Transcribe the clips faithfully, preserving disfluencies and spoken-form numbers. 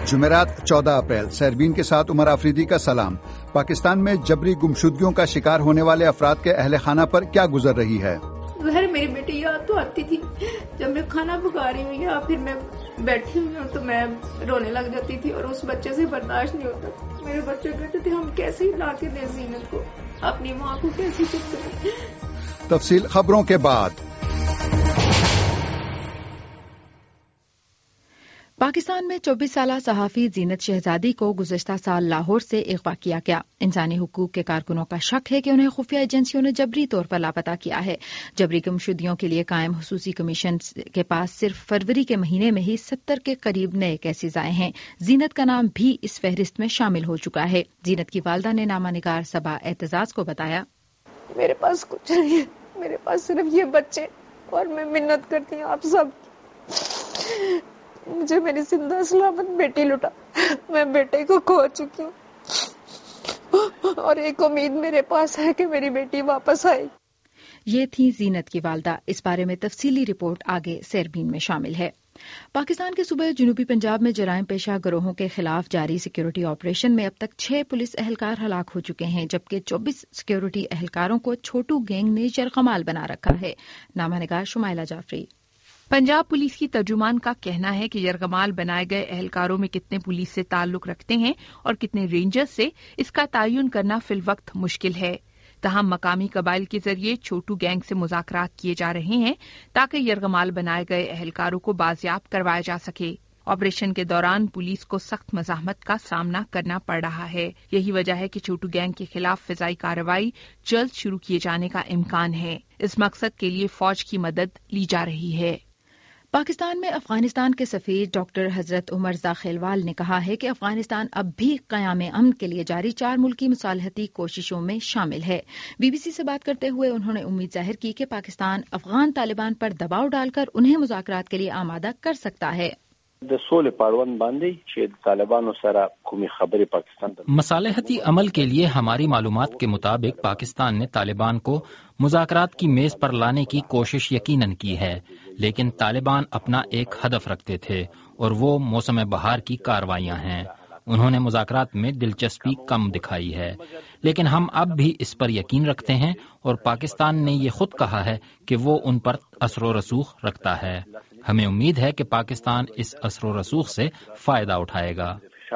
جمعرات چودہ اپریل سیربین کے ساتھ عمر آفریدی کا سلام۔ پاکستان میں جبری گمشدگیوں کا شکار ہونے والے افراد کے اہل خانہ پر کیا گزر رہی ہے؟ ظاہر میری بیٹی یاد تو آتی تھی، جب میں کھانا پکا رہی ہوں یا پھر میں بیٹھی ہوئی ہوں تو میں رونے لگ جاتی تھی اور اس بچے سے برداشت نہیں ہوتا۔ میرے بچے کہتے تھے ہم کیسے لا کے دیں زینت کو، اپنی ماں کو کیسے چپ کریں۔ تفصیل خبروں کے بعد۔ پاکستان میں چوبیس سالہ صحافی زینت شہزادی کو گزشتہ سال لاہور سے اغوا کیا گیا۔ انسانی حقوق کے کارکنوں کا شک ہے کہ انہیں خفیہ ایجنسیوں نے جبری طور پر لاپتہ کیا ہے۔ جبری گمشدگیوں کے لیے قائم خصوصی کمیشن کے پاس صرف فروری کے مہینے میں ہی ستر کے قریب نئے کیسز آئے ہیں۔ زینت کا نام بھی اس فہرست میں شامل ہو چکا ہے۔ زینت کی والدہ نے نامہ نگار صبا اعتزاز کو بتایا، میرے پاس کچھ نہیں ہے، میرے پاس صرف یہ بچے، اور میں منت کرتی ہوں آپ سب، مجھے میری زندہ سلامت بیٹی لٹا۔ میں بیٹے کو کھو چکی ہوں اور ایک امید میرے پاس ہے کہ میری بیٹی واپس آئے۔ یہ تھی زینت کی والدہ۔ اس بارے میں تفصیلی رپورٹ آگے سیربین میں شامل ہے۔ پاکستان کے صوبے جنوبی پنجاب میں جرائم پیشہ گروہوں کے خلاف جاری سیکیورٹی آپریشن میں اب تک چھ پولیس اہلکار ہلاک ہو چکے ہیں، جبکہ چوبیس سیکیورٹی اہلکاروں کو چھوٹو گینگ نے یرغمال بنا رکھا ہے۔ نامہ نگار شمائلہ جعفری۔ پنجاب پولیس کی ترجمان کا کہنا ہے کہ یرغمال بنائے گئے اہلکاروں میں کتنے پولیس سے تعلق رکھتے ہیں اور کتنے رینجرز سے، اس کا تعین کرنا فی الوقت مشکل ہے۔ تاہم مقامی قبائل کے ذریعے چھوٹو گینگ سے مذاکرات کیے جا رہے ہیں تاکہ یرغمال بنائے گئے اہلکاروں کو بازیاب کروایا جا سکے۔ آپریشن کے دوران پولیس کو سخت مزاحمت کا سامنا کرنا پڑ رہا ہے۔ یہی وجہ ہے کہ چھوٹو گینگ کے خلاف فضائی کارروائی جلد شروع کیے جانے کا امکان ہے۔ اس مقصد کے لیے فوج کی مدد لی جا رہی ہے۔ پاکستان میں افغانستان کے سفیر ڈاکٹر حضرت عمر زاخیلوال نے کہا ہے کہ افغانستان اب بھی قیام امن کے لیے جاری چار ملکی مصالحتی کوششوں میں شامل ہے۔ بی بی سی سے بات کرتے ہوئے انہوں نے امید ظاہر کی کہ پاکستان افغان طالبان پر دباؤ ڈال کر انہیں مذاکرات کے لیے آمادہ کر سکتا ہے۔ د سولې پاروند باندې چې د طالبانو سره کومې خبرې پاکستان ته مصالحتی عمل کے لیے ہماری معلومات کے مطابق پاکستان نے طالبان کو مذاکرات کی میز پر لانے کی کوشش یقیناً کی ہے، لیکن طالبان اپنا ایک ہدف رکھتے تھے اور وہ موسم بہار کی کارروائیاں ہیں۔ انہوں نے مذاکرات میں دلچسپی کم دکھائی ہے، لیکن ہم اب بھی اس پر یقین رکھتے ہیں اور پاکستان نے یہ خود کہا ہے کہ وہ ان پر اثر و رسوخ رکھتا ہے۔ ہمیں امید ہے کہ پاکستان اس اثر و رسوخ سے فائدہ اٹھائے گا۔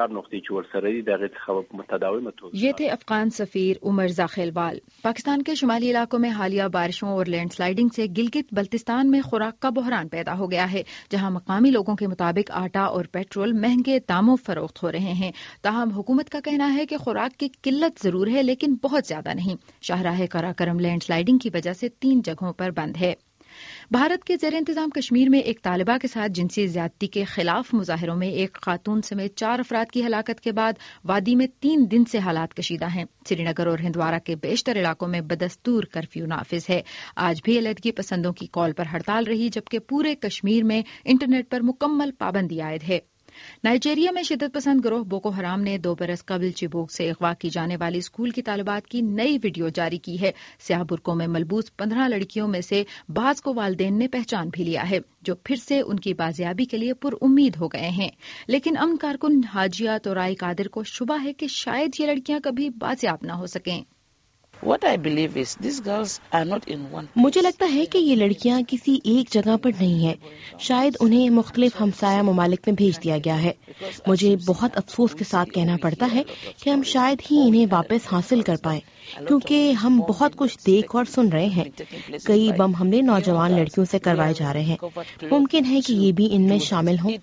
یہ تھے افغان سفیر عمر زاخیلوال۔ پاکستان کے شمالی علاقوں میں حالیہ بارشوں اور لینڈ سلائیڈنگ سے گلگت بلتستان میں خوراک کا بحران پیدا ہو گیا ہے، جہاں مقامی لوگوں کے مطابق آٹا اور پیٹرول مہنگے داموں فروخت ہو رہے ہیں۔ تاہم حکومت کا کہنا ہے کہ خوراک کی قلت ضرور ہے لیکن بہت زیادہ نہیں۔ شاہراہ قراقرم لینڈ سلائیڈنگ کی وجہ سے تین جگہوں پر بند ہے۔ بھارت کے زیر انتظام کشمیر میں ایک طالبہ کے ساتھ جنسی زیادتی کے خلاف مظاہروں میں ایک خاتون سمیت چار افراد کی ہلاکت کے بعد وادی میں تین دن سے حالات کشیدہ ہیں۔ سری نگر اور ہندوارہ کے بیشتر علاقوں میں بدستور کرفیو نافذ ہے۔ آج بھی علیحدگی پسندوں کی کال پر ہڑتال رہی، جبکہ پورے کشمیر میں انٹرنیٹ پر مکمل پابندی عائد ہے۔ نائجیریا میں شدت پسند گروہ بوکو حرام نے دو برس قبل چبوک سے اغوا کی جانے والی اسکول کی طالبات کی نئی ویڈیو جاری کی ہے۔ سیاہ برقعوں میں ملبوس پندرہ لڑکیوں میں سے بعض کو والدین نے پہچان بھی لیا ہے، جو پھر سے ان کی بازیابی کے لیے پر امید ہو گئے ہیں۔ لیکن امن کارکن حاجیہ تورائی قادر کو شبہ ہے کہ شاید یہ لڑکیاں کبھی بازیاب نہ ہو سکیں۔ مجھے لگتا ہے کہ یہ لڑکیاں کسی ایک جگہ پر نہیں ہیں، شاید انہیں مختلف ہمسایہ ممالک میں بھیج دیا گیا ہے۔ مجھے بہت افسوس کے ساتھ کہنا پڑتا ہے کہ ہم شاید ہی انہیں واپس حاصل کر پائیں، کیونکہ ہم بہت کچھ دیکھ اور سن رہے ہیں۔ کئی بم حملے نوجوان لڑکیوں سے کروائے جا رہے ہیں، ممکن ہے کہ یہ بھی ان میں شامل ہوں۔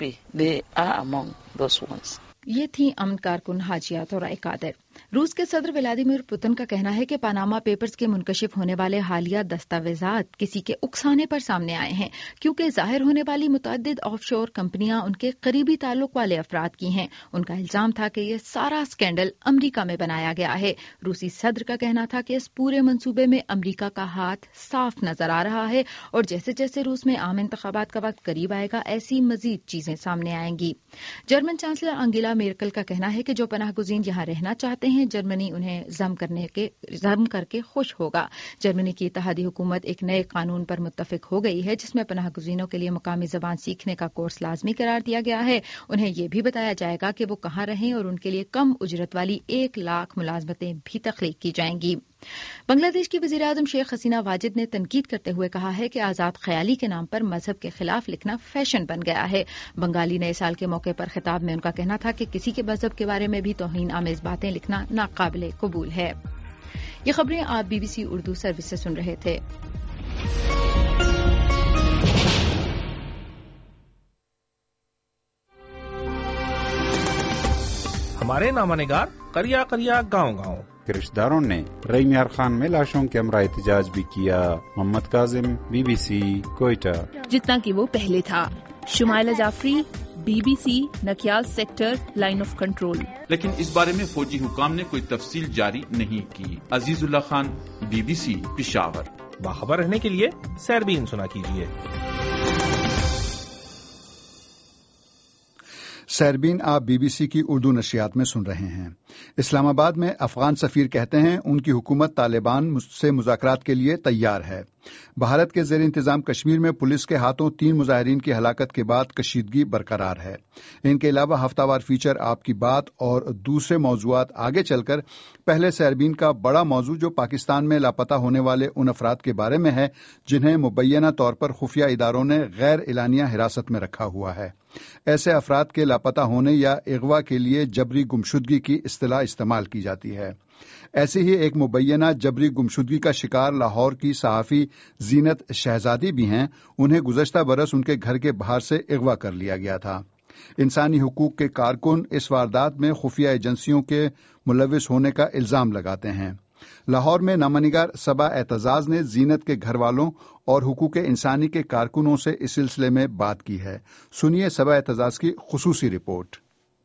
یہ تھی امن کارکن حاجیہ تورائی قادر۔ روس کے صدر ولادیمیر پوتن کا کہنا ہے کہ پاناما پیپرز کے منکشف ہونے والے حالیہ دستاویزات کسی کے اکسانے پر سامنے آئے ہیں، کیونکہ ظاہر ہونے والی متعدد آف شور کمپنیاں ان کے قریبی تعلق والے افراد کی ہیں۔ ان کا الزام تھا کہ یہ سارا اسکینڈل امریکہ میں بنایا گیا ہے۔ روسی صدر کا کہنا تھا کہ اس پورے منصوبے میں امریکہ کا ہاتھ صاف نظر آ رہا ہے، اور جیسے جیسے روس میں عام انتخابات کا وقت قریب آئے گا ایسی مزید چیزیں سامنے آئیں گی۔ جرمن چانسلر انگیلا میرکل کا کہنا ہے کہ جو پناہ گزین یہاں رہنا چاہتے کرتے ہیں جرمنی انہیں ضم کرنے کے ضم کر کے خوش ہوگا۔ جرمنی کی اتحادی حکومت ایک نئے قانون پر متفق ہو گئی ہے جس میں پناہ گزینوں کے لیے مقامی زبان سیکھنے کا کورس لازمی قرار دیا گیا ہے۔ انہیں یہ بھی بتایا جائے گا کہ وہ کہاں رہیں اور ان کے لیے کم اجرت والی ایک لاکھ ملازمتیں بھی تخلیق کی جائیں گی۔ بنگلہ دیش کی وزیر اعظم شیخ حسینہ واجد نے تنقید کرتے ہوئے کہا ہے کہ آزاد خیالی کے نام پر مذہب کے خلاف لکھنا فیشن بن گیا ہے۔ بنگالی نئے سال کے موقع پر خطاب میں ان کا کہنا تھا کہ کسی کے مذہب کے بارے میں بھی توہین آمیز باتیں لکھنا ناقابل قبول ہے۔ یہ خبریں آپ B B C Urdu service سے سن رہے تھے۔ ہمارے نامہ نگار کریا کریا گاؤں گاؤں کے رشتہ داروں نے رئی میار خان میں لاشوں کے ہمراہ احتجاج بھی کیا۔ Muhammad Kazim, B B C, Quetta. جتنا کہ وہ پہلے تھا۔ Shumaila Jafri, B B C, Nikyal sector, line of control. لیکن اس بارے میں فوجی حکام نے کوئی تفصیل جاری نہیں کی۔ Aziz Ullah Khan, B B C, Peshawar. باخبر رہنے کے لیے سیربین سنا کیجیے۔ سیربین آپ بی بی سی کی اردو نشریات میں سن رہے ہیں۔ اسلام آباد میں افغان سفیر کہتے ہیں ان کی حکومت طالبان سے مذاکرات کے لیے تیار ہے۔ بھارت کے زیر انتظام کشمیر میں پولیس کے ہاتھوں تین مظاہرین کی ہلاکت کے بعد کشیدگی برقرار ہے۔ ان کے علاوہ ہفتہ وار فیچر آپ کی بات اور دوسرے موضوعات آگے چل کر پہلے سیربین کا بڑا موضوع جو پاکستان میں لاپتہ ہونے والے ان افراد کے بارے میں ہے جنہیں مبینہ طور پر خفیہ اداروں نے غیر اعلانیہ حراست میں رکھا ہوا ہے۔ ایسے افراد کے لاپتہ ہونے یا اغوا کے لیے جبری گمشدگی کی اصطلاح استعمال کی جاتی ہے۔ ایسے ہی ایک مبینہ جبری گمشدگی کا شکار لاہور کی صحافی زینت شہزادی بھی ہیں۔ انہیں گزشتہ برس ان کے گھر کے باہر سے اغوا کر لیا گیا تھا۔ انسانی حقوق کے کارکن اس واردات میں خفیہ ایجنسیوں کے ملوث ہونے کا الزام لگاتے ہیں۔ لاہور میں نامہ نگار صبا اعتزاز نے زینت کے گھر والوں اور حقوق انسانی کے کارکنوں سے اس سلسلے میں بات کی ہے۔ سنیے صبا اعتزاز کی خصوصی رپورٹ۔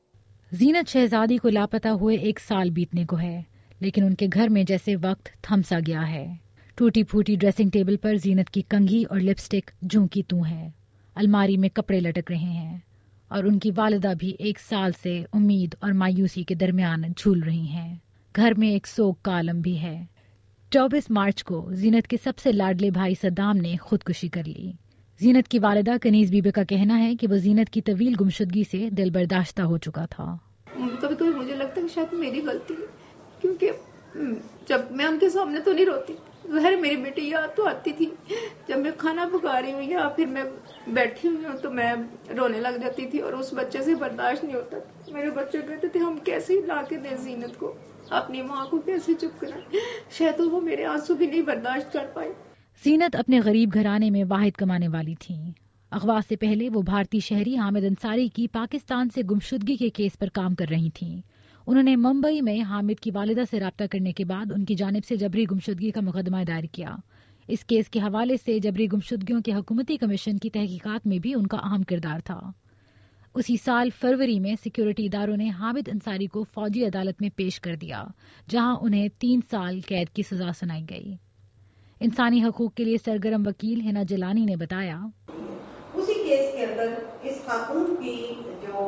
زینت شہزادی کو لاپتہ ہوئے ایک سال بیتنے کو ہے، لیکن ان کے گھر میں جیسے وقت تھم سا گیا ہے۔ ٹوٹی پھوٹی ڈریسنگ ٹیبل پر زینت کی کنگھی اور لپسٹک جوں کی توں ہے۔ الماری میں کپڑے لٹک رہے ہیں اور ان کی والدہ بھی ایک سال سے امید اور مایوسی کے درمیان جھول رہی ہیں۔ گھر میں ایک سوگ کا عالم بھی ہے۔ چوبیس مارچ کو زینت کے سب سے لاڈلے بھائی صدام نے خودکشی کر لی۔ زینت کی والدہ کنیز بی بی کا کہنا ہے کہ وہ زینت کی طویل گمشدگی سے دل برداشتہ ہو چکا تھا۔ کبھی کبھی مجھے لگتا ہے کہ شاید میری غلطی ہے، کیونکہ جب میں ان کے سامنے تو نہیں روتی، ظاہر میری بیٹی یاد تو آتی تھی۔ جب میں کھانا پکا رہی ہوں یا پھر میں بیٹھی ہوئی ہوں تو میں رونے لگ جاتی تھی اور اس بچے سے برداشت نہیں ہوتا۔ میرے بچے کہتے تھے ہم کیسے لا کے دیں زینت کو، اپنی ماں کو کیسے چپ کرائیں، شاید وہ میرے آنسو بھی نہیں برداشت کر پائی۔ زینت اپنے غریب گھرانے میں واحد کمانے والی تھیں۔ اغوا سے پہلے وہ بھارتی شہری حامد انصاری کی پاکستان سے گمشدگی کے کیس پر کام کر رہی تھیں۔ انہوں نے ممبئی میں حامد کی والدہ سے رابطہ کرنے کے بعد ان کی جانب سے جبری گمشدگی کا مقدمہ دائر کیا۔ اس کیس کے حوالے سے جبری گمشدگیوں کے حکومتی کمیشن کی تحقیقات میں بھی ان کا اہم کردار تھا۔ اسی سال فروری میں سیکیورٹی اداروں نے حامد انصاری کو فوجی عدالت میں پیش کر دیا، جہاں انہیں تین سال قید کی سزا سنائی گئی۔ انسانی حقوق کے لیے سرگرم وکیل ہنا جلانی نے بتایا، اسی کیس کے اندر اس خاتون کی جو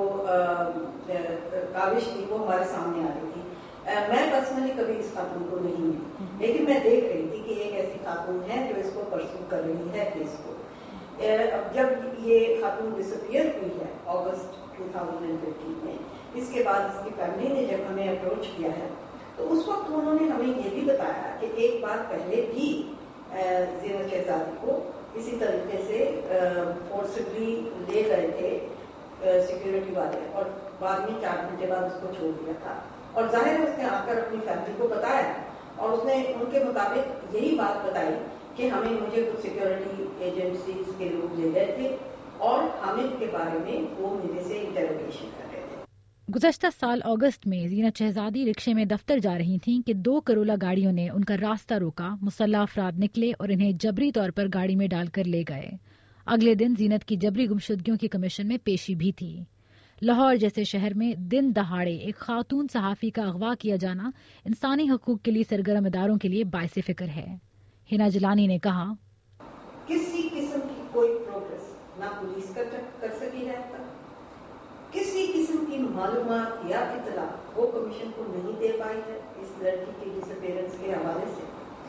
کاوش تھی وہ ہمارے سامنے آ رہی تھی۔ میں پرسنلی کبھی اس خاتون کو نہیں ملی، لیکن میں دیکھ رہی تھی کہ ایک ایسی خاتون ہے جو اس کو پرسو کر رہی ہے کیس کو۔ جب یہ خاتون ڈسپیئر ہوئی ہے اگست دو ہزار پندرہ میں، اس کے بعد اس کی فیملی نے جب ہمیں اپروچ کیا ہے تو اس وقت انہوں نے ہمیں یہ بھی بتایا کہ ایک بار پہلے بھی زینت شہزادی کو اسی طریقے سے فورسبلی لے گئے تھے سیکیورٹی والے اور بعد میں چار گھنٹے بعد اس کو چھوڑ دیا تھا، اور ظاہر ہے اس نے آ کر اپنی فیملی کو بتایا اور اس نے ان کے مطابق یہی بات بتائی کہ ہمیں مجھے کچھ سیکیورٹی ایجنسیز کے لوگ لے گئے تھے اور حامد کے بارے میں وہ مجھے سے انٹروگیشن کر رہے تھے۔ گزشتہ سال اگست میں زینت شہزادی رکشے میں دفتر جا رہی تھیں کہ دو کرولا گاڑیوں نے ان کا راستہ روکا، مسلح افراد نکلے اور انہیں جبری طور پر گاڑی میں ڈال کر لے گئے۔ اگلے دن زینت کی جبری گمشدگیوں کی کمیشن میں پیشی بھی تھی۔ لاہور جیسے شہر میں دن دہاڑے ایک خاتون صحافی کا اغوا کیا جانا انسانی حقوق کے لیے سرگرم اداروں کے لیے باعث فکر ہے۔ ہنا جلانی نے کہا، کسی قسم کی کوئی پروگرس نہ پولیس کر سکی ہے، کسی قسم کی मालूमात या इतला वो कमीशन को नहीं दे पाई है इस लड़की के डिसअपीयरेंस के हवाले से।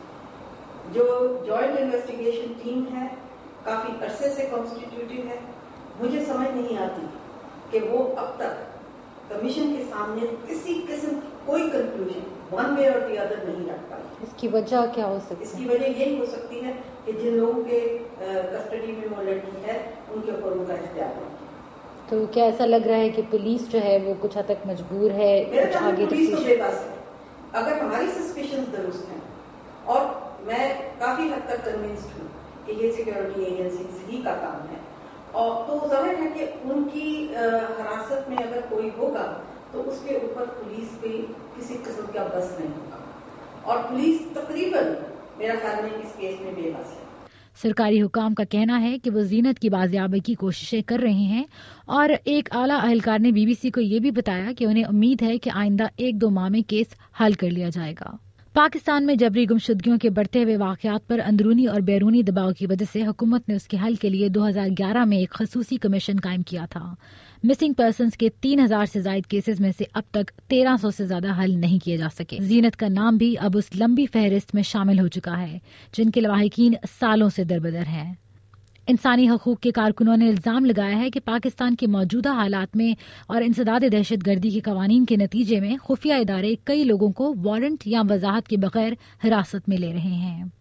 जो जॉइंट इन्वेस्टिगेशन टीम है काफी अरसे से कॉन्स्टिट्यूटेड है, मुझे समझ नहीं आती कि वो अब तक कमीशन के सामने किसी किस्म कोई कंक्लूजन वन वे और दी अदर नहीं रख पाई। इसकी वजह क्या हो सकती है? इसकी वजह यही हो सकती है कि जिन लोगों के कस्टडी में वो लड़की है उनके ऊपर उनका इख्तियार है। तो क्या ऐसा लग रहा है कि पुलिस जो है वो कुछ हद तक मजबूर है कुछ आगे पुलिस तो बेबस है। अगर हमारी सस्पिशंस दुरुस्त हैं और मैं काफी हद तक कन्विंस्ड हूँ कि ये सिक्योरिटी एजेंसीज ही का काम है, और तो जाहिर है कि उनकी हिरासत में अगर कोई होगा तो उसके ऊपर पुलिस की किसी किस्म का बस नहीं होगा, और पुलिस तकरीबन मेरा ख्याल में इस केस में बेबस है। सरकारी हुकाम का कहना है कि वो जीनत की बाजियाबी की कोशिशें कर रहे हैं, और एक आला अहलकार ने बीबीसी को ये भी बताया कि उन्हें उम्मीद है कि आइंदा एक दो माह में केस हल कर लिया जाएगा। पाकिस्तान में जबरी गुमशुदगियों के बढ़ते हुए वाकयात पर अंदरूनी और बैरूनी दबाव की वजह से हुकूमत ने उसके हल के लिए दो हजार ग्यारह में एक खसूसी कमीशन कायम किया था। मिसिंग पर्सन्स के तीन हजार से ज्यादा केसेस में से अब तक तेरह सौ से ज्यादा हल नहीं किए जा सके। जीनत का नाम भी अब उस लंबी फहरिस्त में शामिल हो चुका है जिनके लवाहिकीन सालों से दरबदर हैं। इंसानी हकूक के कारकुनों ने इल्जाम लगाया है कि पाकिस्तान के मौजूदा हालात में और इंसदाद दहशत गर्दी के कवानीन के नतीजे में खुफिया इदारे कई लोगों को वारंट या वजाहत के बगैर हिरासत में ले रहे हैं।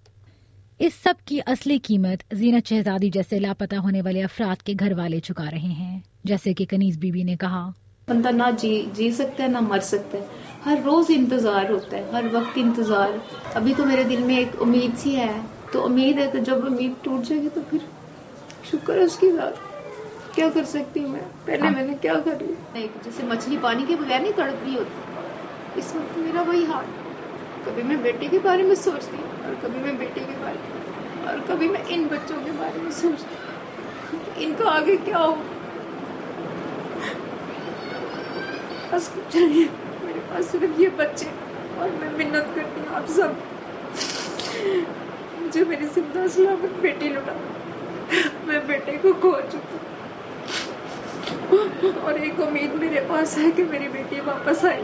इस सब की असली कीमत जीनत शहजादी जैसे लापता होने वाले अफराद के घर वाले चुका रहे हैं। जैसे कि कनीज बीबी ने कहा, बंदा ना जी जी सकता है ना मर सकता है, हर रोज इंतजार होता है, हर वक्त इंतजार। अभी तो मेरे दिल में एक उम्मीद सी है, तो उम्मीद है कि जब उम्मीद टूट जाएगी तो फिर शुक्र है उसकी बात, क्या कर सकती हूँ मैं। पहले हाँ। मैंने क्या कर लिया, जैसे मछली पानी के बगैर नहीं तड़प रही होती, इस वक्त मेरा वही हाल। कभी मैं बेटे के बारे में सोचती हूँ और कभी मैं बेटे के बारे में, और कभी मैं इन बच्चों के बारे में सोचती हूँ इनका आगे क्या हो। बस कुछ नहीं, मेरे पास सिर्फ ये बच्चे, और मैं मिन्नत करती हूँ आप सब, मुझे मेरी जिंदा सलामत बेटी लौटा। मैं बेटे को खो चुकी हूँ और एक उम्मीद मेरे पास है कि मेरी बेटी वापस आए।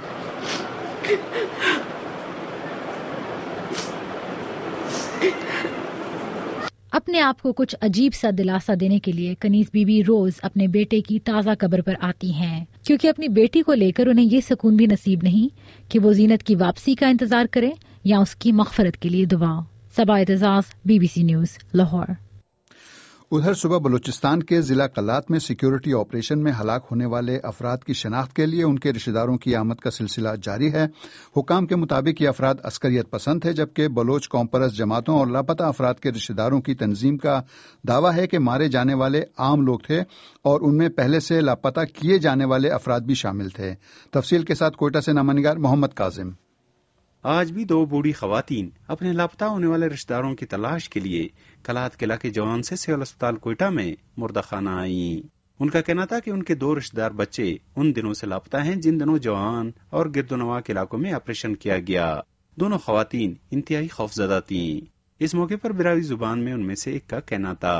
अपने आप को कुछ अजीब सा दिलासा देने के लिए कनीज बीबी रोज अपने बेटे की ताज़ा कब्र पर आती हैं, क्योंकि अपनी बेटी को लेकर उन्हें ये सुकून भी नसीब नहीं कि वो जीनत की वापसी का इंतजार करें या उसकी मग़फ़रत के लिए दुआ। Saba Aitzaz, BBC news, Lahore. उधर सुबह बलूचिस्तान के जिला कल्लात में सिक्योरिटी ऑपरेशन में हलाक होने वाले अफराद की शनाख्त के लिए उनके रिश्तेदारों की आमद का सिलसिला जारी है। हुकाम के मुताबिक ये अफराद अस्करियत पसंद है, जबकि बलोच कौमपरस जमातों और लापता अफराद के रिश्तेदारों की तंजीम का दावा है कि मारे जाने वाले आम लोग थे और उनमें पहले से लापता किए जाने वाले अफराद भी शामिल थे। तफसील के साथ कोयटा से नामानिगार मोहम्मद काजिम। आज भी दो बूढ़ी खवातीन अपने लापता होने वाले रिश्तेदारों की तलाश के लिए कलात किला के जवान से सिविल अस्पताल कोयटा में मुर्दा खाना आई। उनका कहना था कि उनके दो रिश्तेदार बच्चे उन दिनों से लापता हैं जिन दिनों जवान और गिरदोनवा के इलाकों में ऑपरेशन किया गया। दोनों खवातीन इंतहाई खौफजदा थीं। इस मौके पर बिरावी जुबान में उनमें से एक का कहना था,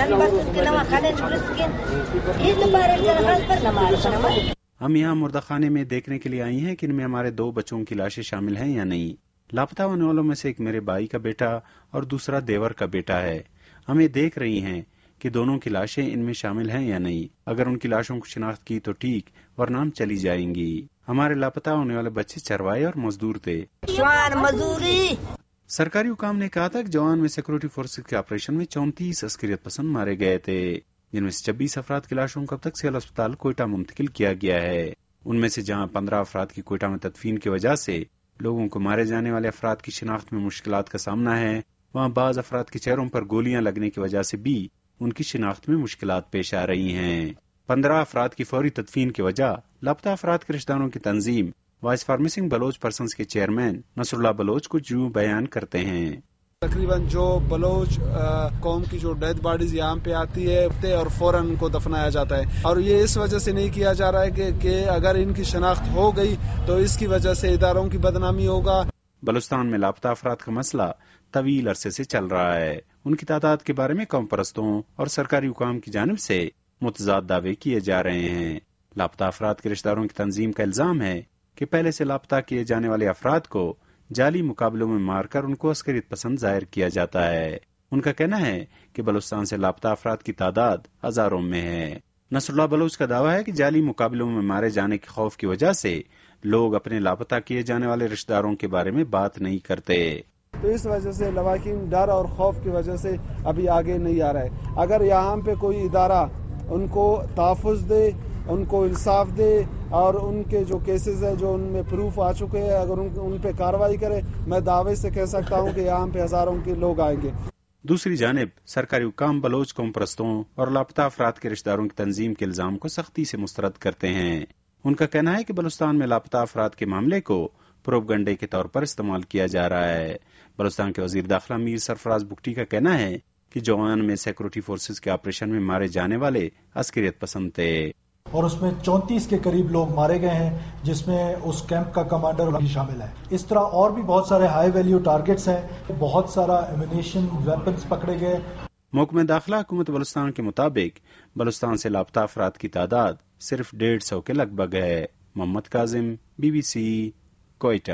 हम यहाँ मुर्दा खाने में देखने के लिए आई हैं कि इनमें हमारे दो बच्चों की लाशें शामिल हैं या नहीं। लापता होने वालों में से एक मेरे भाई का बेटा और दूसरा देवर का बेटा है। हम ये देख रही हैं कि दोनों की लाशें इनमें शामिल हैं या नहीं। अगर उनकी लाशों को शिनाख्त की तो ठीक, वरना हम चली जाएंगी। हमारे लापता होने वाले बच्चे चरवाए और मजदूर थे। मजदूरी सरकारी हुकाम ने कहा था कि जवान में सिक्योरिटी फोर्सेज के ऑपरेशन में चौंतीस अस्करियत पसंद मारे गए थे, जिनमें से छब्बीस अफराद की लाशों को अब तक सिविल अस्पताल कोयटा मुंतकिल किया गया है। उनमें से जहां पंद्रह अफराद की कोयटा में तदफीन की वजह से लोगों को मारे जाने वाले अफराद की शिनाख्त में मुश्किलात का सामना है, वहां बाज अफराद के चेहरों पर गोलियां लगने की वजह से भी उनकी शिनाख्त में मुश्किलात पेश आ रही हैं। पंद्रह अफराद की फौरी तदफीन की वजह लापता अफराद के रिश्तेदारों की तंजीम voice for missing Baloch persons के चेयरमैन नसरुल्लाह बलोच को यूं बयान करते हैं। तकरीबन जो बलोच कौम की जो डेड बॉडीज यहाँ पे आती है और फौरन उनको दफनाया जाता है, और ये इस वजह से नहीं किया जा रहा है कि, कि अगर इनकी शनाख्त हो गई तो इसकी वजह से इदारों की बदनामी होगा। बलूचिस्तान में लापता अफराद का मसला तवील अरसे से चल रहा है। उनकी तादाद के बारे में कौम परस्तों और सरकारी हुकाम की जानिब से मुतजाद दावे किए जा रहे हैं। لاپتہ افراد کے رشتہ داروں کی تنظیم کا الزام ہے کہ پہلے سے لاپتہ کیے جانے والے افراد کو جعلی مقابلوں میں مار کر ان کو عسکریت پسند ظاہر کیا جاتا ہے۔ ان کا کہنا ہے کہ بلوچستان سے لاپتہ افراد کی تعداد ہزاروں میں ہے۔ نصر اللہ بلوچ کا دعویٰ ہے کہ جعلی مقابلوں میں مارے جانے کے خوف کی وجہ سے لوگ اپنے لاپتہ کیے جانے والے رشتہ داروں کے بارے میں بات نہیں کرتے۔ تو اس وجہ سے لواحقین ڈر اور خوف کی وجہ سے ابھی آگے نہیں آ رہے۔ اگر یہاں پہ کوئی ادارہ ان کو تحفظ دے، ان کو انصاف دے اور ان کے جو کیسز ہیں جو ان میں پروف آ چکے ہیں اگر ان پہ کارروائی کرے، میں دعوے سے کہہ سکتا ہوں کہ یہاں پہ ہزاروں کے لوگ آئیں گے۔ دوسری جانب سرکاری حکام بلوچ قوم پرستوں اور لاپتہ افراد کے رشتہ داروں کی تنظیم کے الزام کو سختی سے مسترد کرتے ہیں۔ ان کا کہنا ہے کہ بلوچستان میں لاپتہ افراد کے معاملے کو پروپگنڈے کے طور پر استعمال کیا جا رہا ہے۔ بلوچستان کے وزیر داخلہ میر سرفراز بگٹی کا کہنا ہے کہ جوان میں سیکورٹی فورسز کے آپریشن میں مارے جانے والے عسکریت پسند تھے اور اس میں چونتیس کے قریب لوگ مارے گئے ہیں، جس میں اس کیمپ کا کمانڈر بھی شامل ہے۔ اس طرح اور بھی بہت سارے ہائی ویلیو ٹارگٹس ہیں، بہت سارا ایمونیشن ویپنز پکڑے گئے۔ محکمہ داخلہ حکومت بلوچستان کے مطابق بلوچستان سے لاپتہ افراد کی تعداد صرف ڈیڑھ سو کے لگ بھگ ہے۔ Muhammad Kazim, B B C, Quetta.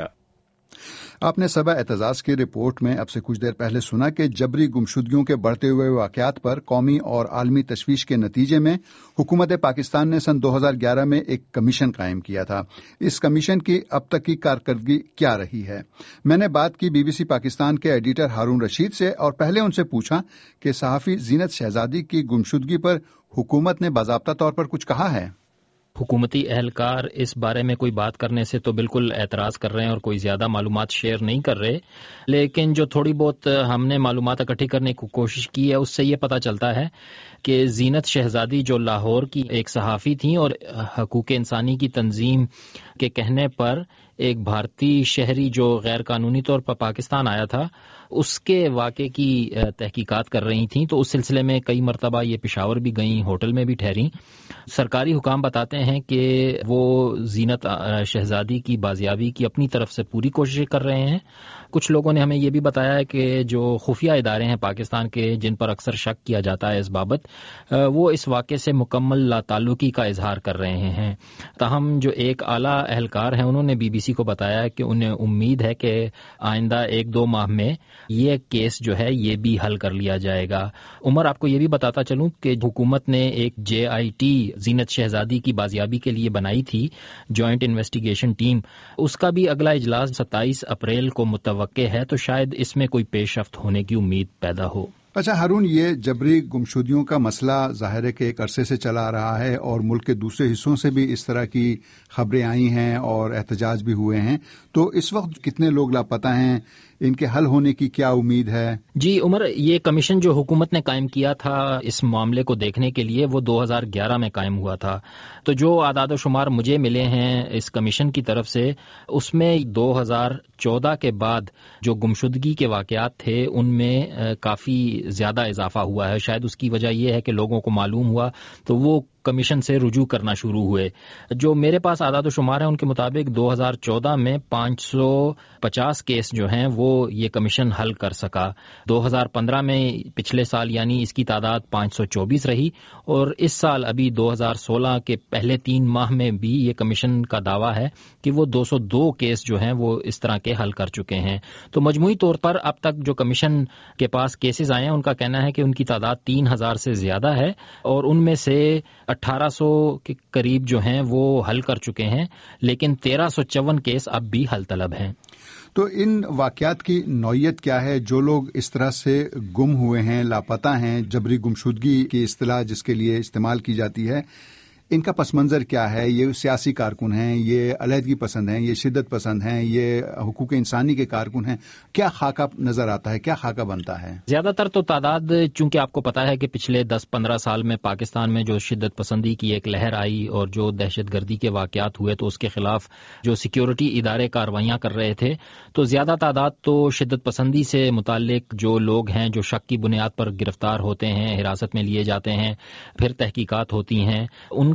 آپ نے سبا اعتزاز کی رپورٹ میں اب سے کچھ دیر پہلے سنا کہ جبری گمشدگیوں کے بڑھتے ہوئے واقعات پر قومی اور عالمی تشویش کے نتیجے میں حکومت پاکستان نے سن دو ہزار گیارہ میں ایک کمیشن قائم کیا تھا۔ اس کمیشن کی اب تک کی کارکردگی کیا رہی ہے؟ میں نے بات کی بی بی سی پاکستان کے ایڈیٹر ہارون رشید سے اور پہلے ان سے پوچھا کہ صحافی زینت شہزادی کی گمشدگی پر حکومت نے باضابطہ طور پر کچھ کہا ہے۔ حکومتی اہلکار اس بارے میں کوئی بات کرنے سے تو بالکل اعتراض کر رہے ہیں اور کوئی زیادہ معلومات شیئر نہیں کر رہے، لیکن جو تھوڑی بہت ہم نے معلومات اکٹھی کرنے کی کوشش کی ہے اس سے یہ پتہ چلتا ہے کہ زینت شہزادی جو لاہور کی ایک صحافی تھیں اور حقوق انسانی کی تنظیم کے کہنے پر ایک بھارتی شہری جو غیر قانونی طور پر پاکستان آیا تھا اس کے واقعے کی تحقیقات کر رہی تھیں، تو اس سلسلے میں کئی مرتبہ یہ پشاور بھی گئیں، ہوٹل میں بھی ٹھہریں۔ سرکاری حکام بتاتے ہیں کہ وہ زینت شہزادی کی بازیابی کی اپنی طرف سے پوری کوشش کر رہے ہیں۔ کچھ لوگوں نے ہمیں یہ بھی بتایا ہے کہ جو خفیہ ادارے ہیں پاکستان کے جن پر اکثر شک کیا جاتا ہے اس بابت، وہ اس واقعے سے مکمل لا تعلقی کا اظہار کر رہے ہیں۔ تاہم جو ایک اعلیٰ اہلکار ہیں انہوں نے بی بی سی کو بتایا کہ انہیں امید ہے کہ آئندہ ایک دو ماہ میں یہ کیس جو ہے یہ بھی حل کر لیا جائے گا۔ عمر، آپ کو یہ بھی بتاتا چلوں کہ حکومت نے ایک جے آئی ٹی زینت شہزادی کی بازیابی کے لیے بنائی تھی، جوائنٹ انویسٹیگیشن ٹیم، اس کا بھی اگلا اجلاس ستائیس اپریل کو متوقع ہے، تو شاید اس میں کوئی پیش رفت ہونے کی امید پیدا ہو۔ اچھا ہارون، یہ جبری گمشدگیوں کا مسئلہ ظاہر ہے کہ ایک عرصے سے چلا آ رہا ہے اور ملک کے دوسرے حصوں سے بھی اس طرح کی خبریں آئی ہیں اور احتجاج بھی ہوئے ہیں، تو اس وقت کتنے لوگ لاپتہ ہیں؟ ان کے حل ہونے کی کیا امید ہے؟ جی عمر، یہ کمیشن جو حکومت نے قائم کیا تھا اس معاملے کو دیکھنے کے لیے وہ دو ہزار گیارہ میں قائم ہوا تھا، تو جو اعداد و شمار مجھے ملے ہیں اس کمیشن کی طرف سے اس میں دو ہزار چودہ کے بعد جو گمشدگی کے واقعات تھے ان میں کافی زیادہ اضافہ ہوا ہے۔ شاید اس کی وجہ یہ ہے کہ لوگوں کو معلوم ہوا تو وہ کمیشن سے رجوع کرنا شروع ہوئے۔ جو میرے پاس اعداد و شمار ہیں ان کے مطابق دو ہزار چودہ میں پانچ سو پچاس کیس جو ہیں وہ یہ کمیشن حل کر سکا۔ دو ہزار پندرہ میں پچھلے سال یعنی اس کی تعداد پانچ سو چوبیس رہی، اور اس سال ابھی دو ہزار سولہ کے پہلے تین ماہ میں بھی یہ کمیشن کا دعویٰ ہے کہ وہ دو سو دو کیس جو ہیں وہ اس طرح کے حل کر چکے ہیں۔ تو مجموعی طور پر اب تک جو کمیشن کے پاس کیسز آئے ہیں ان کا کہنا ہے کہ ان کی تعداد تین ہزار سے زیادہ ہے، اور ان میں سے اٹھارہ سو کے قریب جو ہیں وہ حل کر چکے ہیں، لیکن تیرہ سو چون کیس اب بھی حل طلب ہیں۔ تو ان واقعات کی نوعیت کیا ہے؟ جو لوگ اس طرح سے گم ہوئے ہیں، لاپتہ ہیں، جبری گمشدگی کی اصطلاح جس کے لیے استعمال کی جاتی ہے، ان کا پس منظر کیا ہے؟ یہ سیاسی کارکن ہیں، یہ علیحدگی پسند ہیں، یہ شدت پسند ہیں، یہ حقوق انسانی کے کارکن ہیں؟ کیا خاکہ نظر آتا ہے؟ کیا خاکہ بنتا ہے؟ زیادہ تر تو تعداد، چونکہ آپ کو پتا ہے کہ پچھلے دس پندرہ سال میں پاکستان میں جو شدت پسندی کی ایک لہر آئی اور جو دہشت گردی کے واقعات ہوئے تو اس کے خلاف جو سیکیورٹی ادارے کاروائیاں کر رہے تھے، تو زیادہ تعداد تو شدت پسندی سے متعلق جو لوگ ہیں جو شک کی بنیاد پر گرفتار ہوتے ہیں، حراست میں لیے جاتے ہیں، پھر تحقیقات ہوتی ہیں، ان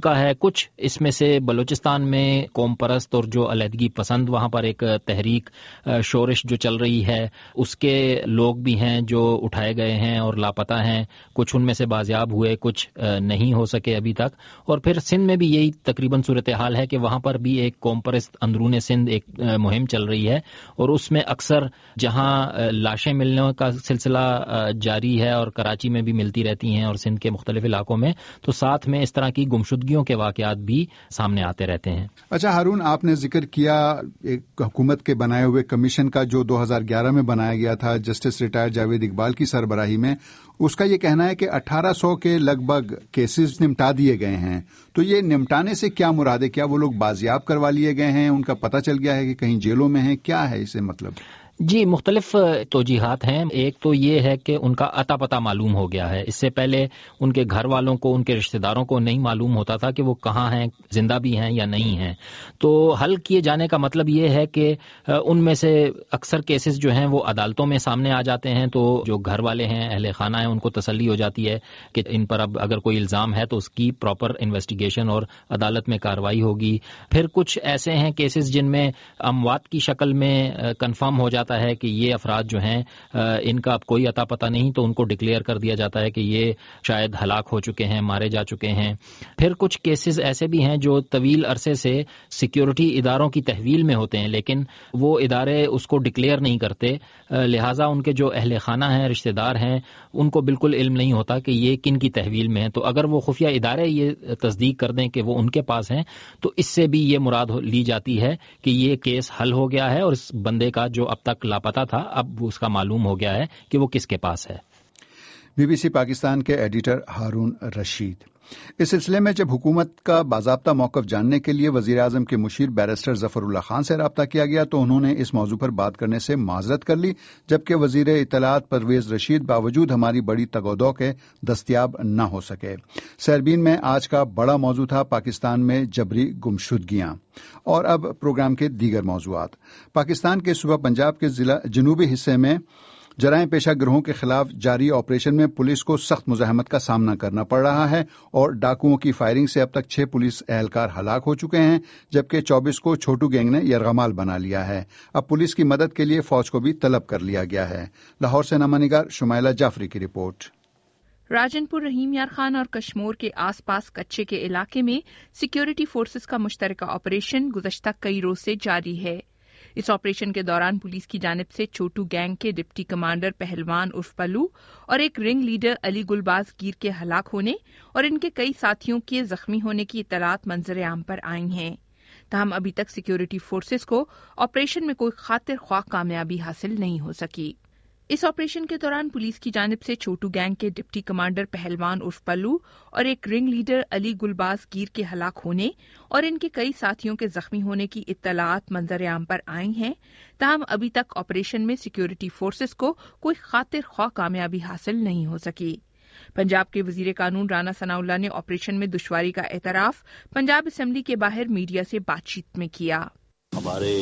کا ہے، کچھ اس میں سے بلوچستان میں قوم پرست اور جو علیحدگی پسند وہاں پر ایک تحریک شورش جو چل رہی ہے اس کے لوگ بھی ہیں جو اٹھائے گئے ہیں اور لاپتہ ہیں، کچھ ان میں سے بازیاب ہوئے، کچھ نہیں ہو سکے ابھی تک. اور پھر سندھ میں بھی یہی تقریباً صورتحال ہے کہ وہاں پر بھی ایک قوم پرست اندرون سندھ ایک مہم چل رہی ہے، اور اس میں اکثر جہاں لاشیں ملنے کا سلسلہ جاری ہے اور کراچی میں بھی ملتی رہتی ہیں اور سندھ کے مختلف علاقوں میں، تو ساتھ میں اس طرح کی گمشدگیوں کے واقعات بھی سامنے آتے رہتے ہیں. اچھا ہارون، آپ نے ذکر کیا ایک حکومت کے بنائے ہوئے کمیشن کا جو دو ہزار گیارہ میں بنایا گیا تھا جسٹس ریٹائر جاوید اقبال کی سربراہی میں. اس کا یہ کہنا ہے کہ اٹھارہ سو کے لگ بھگ کیسز نمٹا دیے گئے ہیں. تو یہ نمٹانے سے کیا مراد ہے؟ کیا وہ لوگ بازیاب کروا لیے گئے ہیں، ان کا پتہ چل گیا ہے کہ کہیں جیلوں میں ہیں؟ کیا ہے اسے مطلب؟ جی، مختلف توجیحات ہیں. ایک تو یہ ہے کہ ان کا اتا پتہ معلوم ہو گیا ہے. اس سے پہلے ان کے گھر والوں کو، ان کے رشتہ داروں کو نہیں معلوم ہوتا تھا کہ وہ کہاں ہیں، زندہ بھی ہیں یا نہیں ہیں. تو حل کیے جانے کا مطلب یہ ہے کہ ان میں سے اکثر کیسز جو ہیں وہ عدالتوں میں سامنے آ جاتے ہیں، تو جو گھر والے ہیں، اہل خانہ ہیں، ان کو تسلی ہو جاتی ہے کہ ان پر اب اگر کوئی الزام ہے تو اس کی پراپر انویسٹیگیشن اور عدالت میں کارروائی ہوگی. پھر کچھ ایسے ہیں کیسز جن میں اموات کی شکل میں کنفرم ہو جاتا ہے کہ یہ افراد جو ہیں ان کا اب کوئی اتا پتہ نہیں، تو ان کو ڈکلیئر کر دیا جاتا ہے کہ یہ شاید ہلاک ہو چکے ہیں، مارے جا چکے ہیں. پھر کچھ کیسز ایسے بھی ہیں جو طویل عرصے سے سیکیورٹی اداروں کی تحویل میں ہوتے ہیں، لیکن وہ ادارے اس کو ڈکلیئر نہیں کرتے، لہٰذا ان کے جو اہل خانہ ہیں، رشتہ دار ہیں، ان کو بالکل علم نہیں ہوتا کہ یہ کن کی تحویل میں ہے. تو اگر وہ خفیہ ادارے یہ تصدیق کر دیں کہ وہ ان کے پاس ہیں تو اس سے بھی یہ مراد لی جاتی ہے کہ یہ کیس حل ہو گیا ہے اور اس بندے کا جو اب تک لاپتہ تھا اب اس کا معلوم ہو گیا ہے کہ وہ کس کے پاس ہے. بی بی سی پاکستان کے ایڈیٹر ہارون رشید. اس سلسلے میں جب حکومت کا باضابطہ موقف جاننے کے لیے وزیر اعظم کے مشیر بیرسٹر ظفر اللہ خان سے رابطہ کیا گیا تو انہوں نے اس موضوع پر بات کرنے سے معذرت کر لی، جبکہ وزیر اطلاعات پرویز رشید باوجود ہماری بڑی تگ و دو کے دستیاب نہ ہو سکے. سیربین میں آج کا بڑا موضوع تھا پاکستان میں جبری گمشدگیاں. اور اب پروگرام کے دیگر موضوعات. پاکستان کے صوبہ پنجاب کے ضلع جنوبی حصے میں جرائم پیشہ گروہوں کے خلاف جاری آپریشن میں پولیس کو سخت مزاحمت کا سامنا کرنا پڑ رہا ہے اور ڈاکوؤں کی فائرنگ سے اب تک چھ پولیس اہلکار ہلاک ہو چکے ہیں، جبکہ چوبیس کو چھوٹو گینگ نے یرغمال بنا لیا ہے. اب پولیس کی مدد کے لیے فوج کو بھی طلب کر لیا گیا ہے. لاہور سے نامہ نگار شمائلہ جعفری کی رپورٹ. راجن پور، رحیم یار خان اور کشمور کے آس پاس کچے کے علاقے میں سیکیورٹی فورسز کا مشترکہ آپریشن گزشتہ کئی روز سے جاری ہے. اس آپریشن کے دوران پولیس کی جانب سے چھوٹو گینگ کے ڈپٹی کمانڈر پہلوان عرف پلو اور ایک رنگ لیڈر علی گلباز گیر کے ہلاک ہونے اور ان کے کئی ساتھیوں کے زخمی ہونے کی اطلاعات منظر عام پر آئی ہیں. تاہم ابھی تک سیکیورٹی فورسز کو آپریشن میں کوئی خاطر خواہ کامیابی حاصل نہیں ہو سکی. اس آپریشن کے دوران پولیس کی جانب سے چھوٹو گینگ کے ڈپٹی کمانڈر پہلوان عرف پلو اور ایک رنگ لیڈر علی گلباز گیر کے ہلاک ہونے اور ان کے کئی ساتھیوں کے زخمی ہونے کی اطلاعات منظر عام پر آئی ہیں. تاہم ابھی تک آپریشن میں سیکیورٹی فورسز کو کوئی خاطر خواہ کامیابی حاصل نہیں ہو سکی. پنجاب کے وزیر قانون رانا ثناء اللہ نے آپریشن میں دشواری کا اعتراف پنجاب اسمبلی کے باہر میڈیا سے بات چیت میں کیا. ہمارے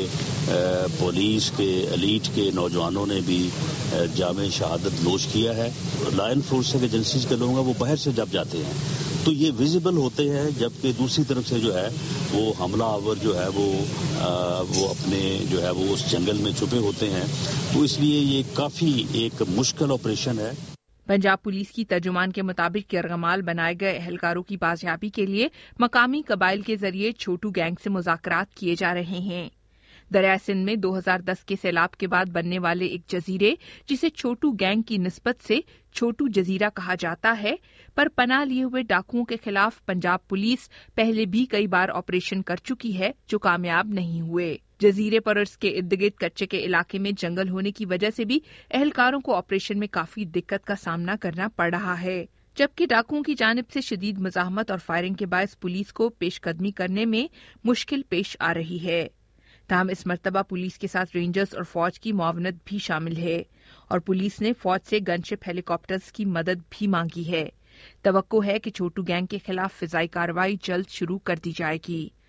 پولیس کے ایلیٹ کے نوجوانوں نے بھی جامع شہادت نوش کیا ہے. لا انفورسنگ ایجنسیز کے لوگ ہیں وہ باہر سے جب جاتے ہیں تو یہ ویزیبل ہوتے ہیں، جبکہ دوسری طرف سے جو ہے وہ حملہ آور جو ہے وہ وہ اپنے جو ہے وہ اس جنگل میں چھپے ہوتے ہیں. تو اس لیے یہ کافی ایک مشکل آپریشن ہے. پنجاب پولیس کی ترجمان کے مطابق یرغمال بنائے گئے اہلکاروں کی بازیابی کے لیے مقامی قبائل کے ذریعے چھوٹو گینگ سے مذاکرات کیے جا رہے ہیں. دریائے سندھ میں دو ہزار دس کے سیلاب کے بعد بننے والے ایک جزیرے جسے چھوٹو گینگ کی نسبت سے چھوٹو جزیرہ کہا جاتا ہے پر پناہ لیے ہوئے ڈاکوؤں کے خلاف پنجاب پولیس پہلے بھی کئی بار آپریشن کر چکی ہے جو کامیاب نہیں ہوئے. جزیرے پر اور اس کے ارد گرد کچے کے علاقے میں جنگل ہونے کی وجہ سے بھی اہلکاروں کو آپریشن میں کافی دقت کا سامنا کرنا پڑ رہا ہے، جبکہ ڈاکوؤں کی جانب سے شدید مزاحمت اور فائرنگ کے باعث پولیس کو پیش قدمی کرنے میں مشکل پیش آ رہی ہے. تاہم اس مرتبہ پولیس کے ساتھ رینجرز اور فوج کی معاونت بھی شامل ہے اور پولیس نے فوج سے گن شپ ہیلی کاپٹرز کی مدد بھی مانگی ہے. توقع ہے کہ چھوٹو گینگ کے خلاف فضائی کارروائی جلد شروع کر دی جائے گی.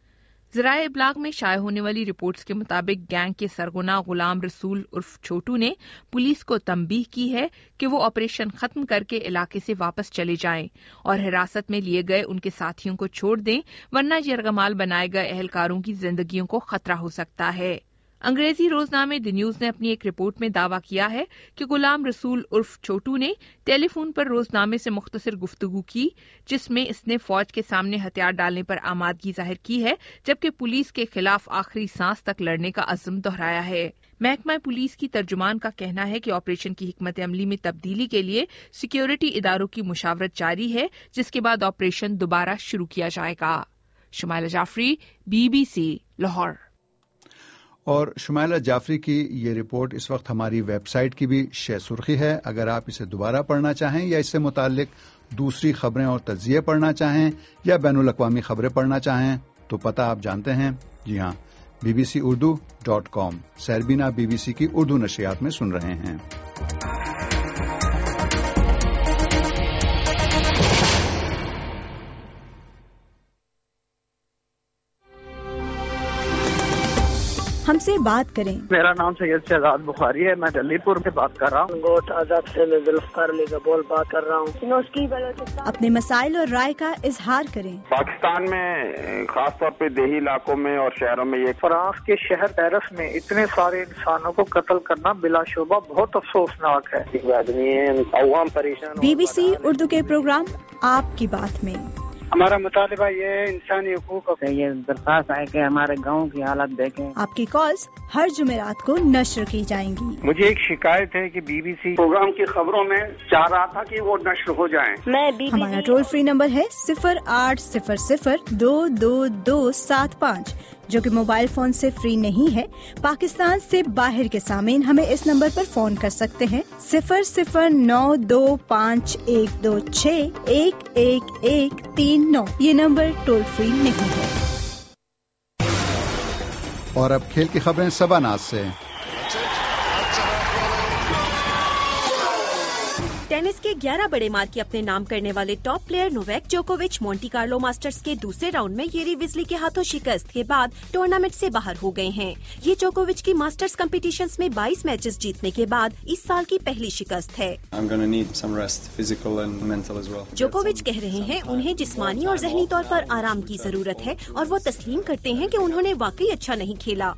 ذرائع ابلاغ میں شائع ہونے والی رپورٹس کے مطابق گینگ کے سرغنہ غلام رسول عرف چھوٹو نے پولیس کو تنبیہ کی ہے کہ وہ آپریشن ختم کر کے علاقے سے واپس چلے جائیں اور حراست میں لیے گئے ان کے ساتھیوں کو چھوڑ دیں، ورنہ یرغمال بنائے گئے اہلکاروں کی زندگیوں کو خطرہ ہو سکتا ہے۔ انگریزی روزنامے دی نیوز نے اپنی ایک رپورٹ میں دعویٰ کیا ہے کہ غلام رسول عرف چھوٹو نے ٹیلی فون پر روزنامے سے مختصر گفتگو کی، جس میں اس نے فوج کے سامنے ہتھیار ڈالنے پر آمادگی ظاہر کی ہے، جبکہ پولیس کے خلاف آخری سانس تک لڑنے کا عزم دہرایا ہے۔ محکمہ پولیس کی ترجمان کا کہنا ہے کہ آپریشن کی حکمت عملی میں تبدیلی کے لیے سیکیورٹی اداروں کی مشاورت جاری ہے، جس کے بعد آپریشن دوبارہ شروع کیا جائے گا۔ Shumaila Jafri, B B C, Lahore. اور شمائلہ جعفری کی یہ رپورٹ اس وقت ہماری ویب سائٹ کی بھی شہ سرخی ہے۔ اگر آپ اسے دوبارہ پڑھنا چاہیں یا اس سے متعلق دوسری خبریں اور تجزیے پڑھنا چاہیں یا بین الاقوامی خبریں پڑھنا چاہیں تو پتہ آپ جانتے ہیں، جی ہاں، B B C Urdu dot com. Sairbeen B B C کی اردو نشریات میں سن رہے ہیں۔ ہم سے بات کریں۔ میرا نام سید شہزاد بخاری ہے، میں دلی پور سے بات کر رہا ہوں۔ گوٹ آزاد سے میں ذوالفقار علی کا بول بات کر رہا ہوں۔ اپنے مسائل اور رائے کا اظہار کریں۔ پاکستان میں خاص طور پہ دیہی علاقوں میں اور شہروں میں یہ فرانس کے شہر پیرس میں اتنے سارے انسانوں کو قتل کرنا بلا شبہ بہت افسوسناک ہے۔ آدمی عوام پریشان۔ بی بی سی اردو کے پروگرام آپ کی بات میں ہمارا مطالبہ یہ ہے انسانی حقوق کا، یہ درخواست ہے کہ ہمارے گاؤں کی حالت دیکھیں۔ آپ کی کالز ہر جمعرات کو نشر کی جائیں گی۔ مجھے ایک شکایت ہے کہ بی بی سی پروگرام کی خبروں میں چاہ رہا تھا کہ وہ نشر ہو جائیں۔ ہمارا ٹول فری نمبر ہے صفر آٹھ صفر صفر دو دو دو سات پانچ، جو کہ موبائل فون سے فری نہیں ہے۔ پاکستان سے باہر کے سامعین ہمیں اس نمبر پر فون کر سکتے ہیں صفر صفر نو دو پانچ ایک دو چھ ایک ایک ایک تین نو۔ یہ نمبر ٹول فری نہیں ہے۔ اور اب کھیل کی خبریں سبا ناز سے۔ ٹینس کے گیارہ بڑے مارکے اپنے نام کرنے والے ٹاپ پلیئر نوویک جوکووچ مونٹی کارلو ماسٹرز کے دوسرے راؤنڈ میں یری ویزلی کے ہاتھوں شکست کے بعد ٹورنامنٹ سے باہر ہو گئے ہیں۔ یہ جوکووچ کی ماسٹرز کمپٹیشنز میں بائیس میچز جیتنے کے بعد اس سال کی پہلی شکست ہے۔ جوکووچ کہہ رہے ہیں انہیں جسمانی اور ذہنی طور پر آرام کی ضرورت ہے اور وہ تسلیم کرتے ہیں کہ انہوں نے واقعی اچھا نہیں کھیلا۔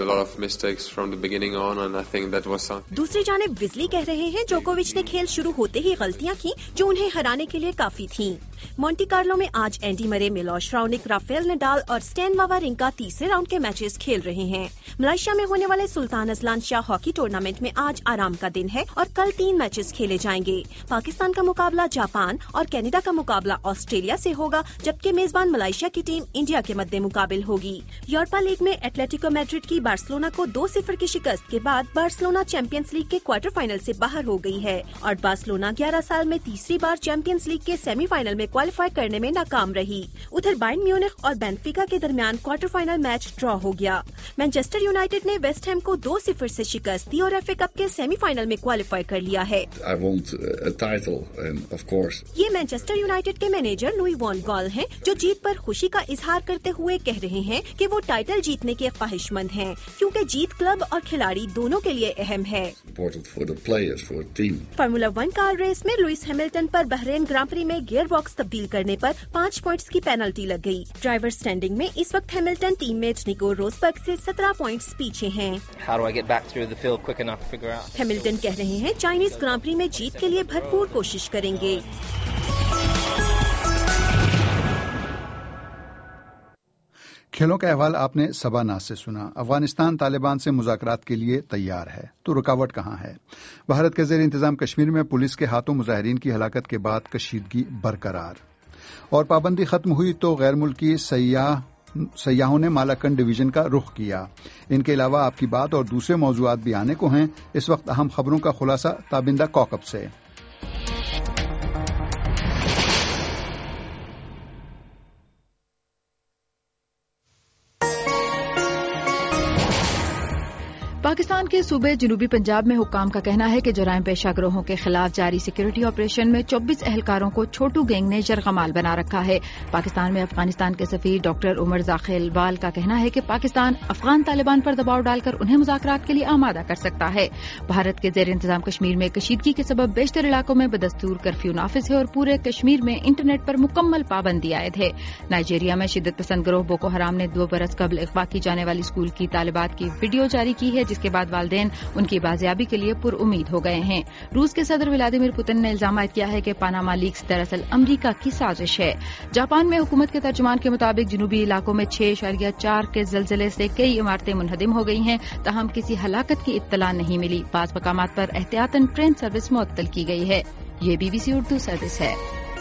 دوسری جانب ویزلی کہہ رہے ہیں جوکووچ نے کھیل شروع ہوتے ہی غلطیاں کی جو انہیں ہرانے کے لیے کافی تھیں۔ مونٹی کارلو میں آج اینڈی مرے، میلوش راؤنک، رافیل نڈال اور سٹین واوارینکا تیسرے راؤنڈ کے میچز کھیل رہے ہیں۔ ملائیشیا میں ہونے والے سلطان ازلان شاہ ہاکی ٹورنامنٹ میں آج آرام کا دن ہے اور کل تین میچز کھیلے جائیں گے۔ پاکستان کا مقابلہ جاپان اور کینیڈا کا مقابلہ آسٹریلیا سے ہوگا، جبکہ میزبان ملائیشیا کی ٹیم انڈیا کے مد مقابل ہوگی۔ یورپا لیگ میں ایتلیٹیکو میڈرڈ کی بارسلونا کو دو صفر کی شکست کے بعد بارسلونا چیمپئنز لیگ کے کوارٹر فائنل سے باہر ہو گئی ہے اور بارسلونا گیارہ سال میں تیسری بار چیمپئنز لیگ کے سیمی فائنل میں کوالیفائی کرنے میں ناکام رہی۔ ادھر بائرن میونخ اور بینفیکا کے درمیان کوارٹر فائنل میچ ڈرا ہو گیا۔ مانچسٹر یونائیٹڈ نے ویسٹ ہیم کو دو صفر سے شکست دی اور ایف اے کپ کے سیمی فائنل میں کوالیفائی کر لیا ہے۔ یہ مانچسٹر یونائیٹڈ کے مینیجر لوئی وان گال ہیں، جو جیت پر خوشی کا اظہار کرتے ہوئے کہہ رہے ہیں کہ وہ ٹائٹل جیتنے کے خواہش مند ہیں، کیونکہ جیت کلب اور کھلاڑی دونوں کے لیے اہم ہے۔ فارمولا ون کار ریس میں لوئس ہیملٹن پر بحرین گراں پری میں گیئر باکس تبدیل کرنے پر پانچ پوائنٹس کی پینلٹی لگ گئی۔ ڈرائیور اسٹینڈنگ میں اس وقت Hamilton team mate Nico Rosberg سے سترہ پوائنٹس پیچھے ہیں۔ ہیملٹن کہہ رہے ہیں چائنیز گراں پری میں جیت کے لیے بھرپور کوشش کریں گے۔ کھیلوں کا احوال آپ نے سبا ناز سے سنا۔ افغانستان طالبان سے مذاکرات کے لیے تیار ہے، تو رکاوٹ کہاں ہے؟ بھارت کے زیر انتظام کشمیر میں پولیس کے ہاتھوں مظاہرین کی ہلاکت کے بعد کشیدگی برقرار، اور پابندی ختم ہوئی تو غیر ملکی سیاح سیاحوں نے مالاکنڈ ڈویژن کا رخ کیا۔ ان کے علاوہ آپ کی بات اور دوسرے موضوعات بھی آنے کو ہیں۔ اس وقت اہم خبروں کا خلاصہ تابندہ کوکب سے۔ پاکستان کے صوبے جنوبی پنجاب میں حکام کا کہنا ہے کہ جرائم پیشہ گروہوں کے خلاف جاری سیکورٹی آپریشن میں چوبیس اہلکاروں کو چھوٹو گینگ نے یرغمال بنا رکھا ہے۔ پاکستان میں افغانستان کے سفیر ڈاکٹر عمر زاخیل وال کا کہنا ہے کہ پاکستان افغان طالبان پر دباؤ ڈال کر انہیں مذاکرات کے لیے آمادہ کر سکتا ہے۔ بھارت کے زیر انتظام کشمیر میں کشیدگی کے سبب بیشتر علاقوں میں بدستور کرفیو نافذ ہے اور پورے کشمیر میں انٹرنیٹ پر مکمل پابندی عائد ہے۔ نائجیریا میں شدت پسند گروہ بوکو حرام نے دو برس قبل اغوا کی جانے والی اسکول کی طالبات کی ویڈیو جاری کی ہے، جس کے بعد والدین ان کی بازیابی کے لیے پر امید ہو گئے ہیں۔ روس کے صدر ولادیمیر پوتن نے الزام عائد کیا ہے کہ پاناما لیکس دراصل امریکہ کی سازش ہے۔ جاپان میں حکومت کے ترجمان کے مطابق جنوبی علاقوں میں چھ اشاریہ چار کے زلزلے سے کئی عمارتیں منہدم ہو گئی ہیں، تاہم کسی ہلاکت کی اطلاع نہیں ملی۔ بعض مقامات پر احتیاطاً ٹرین سروس معطل کی گئی ہے۔ یہ B B C Urdu service ہے۔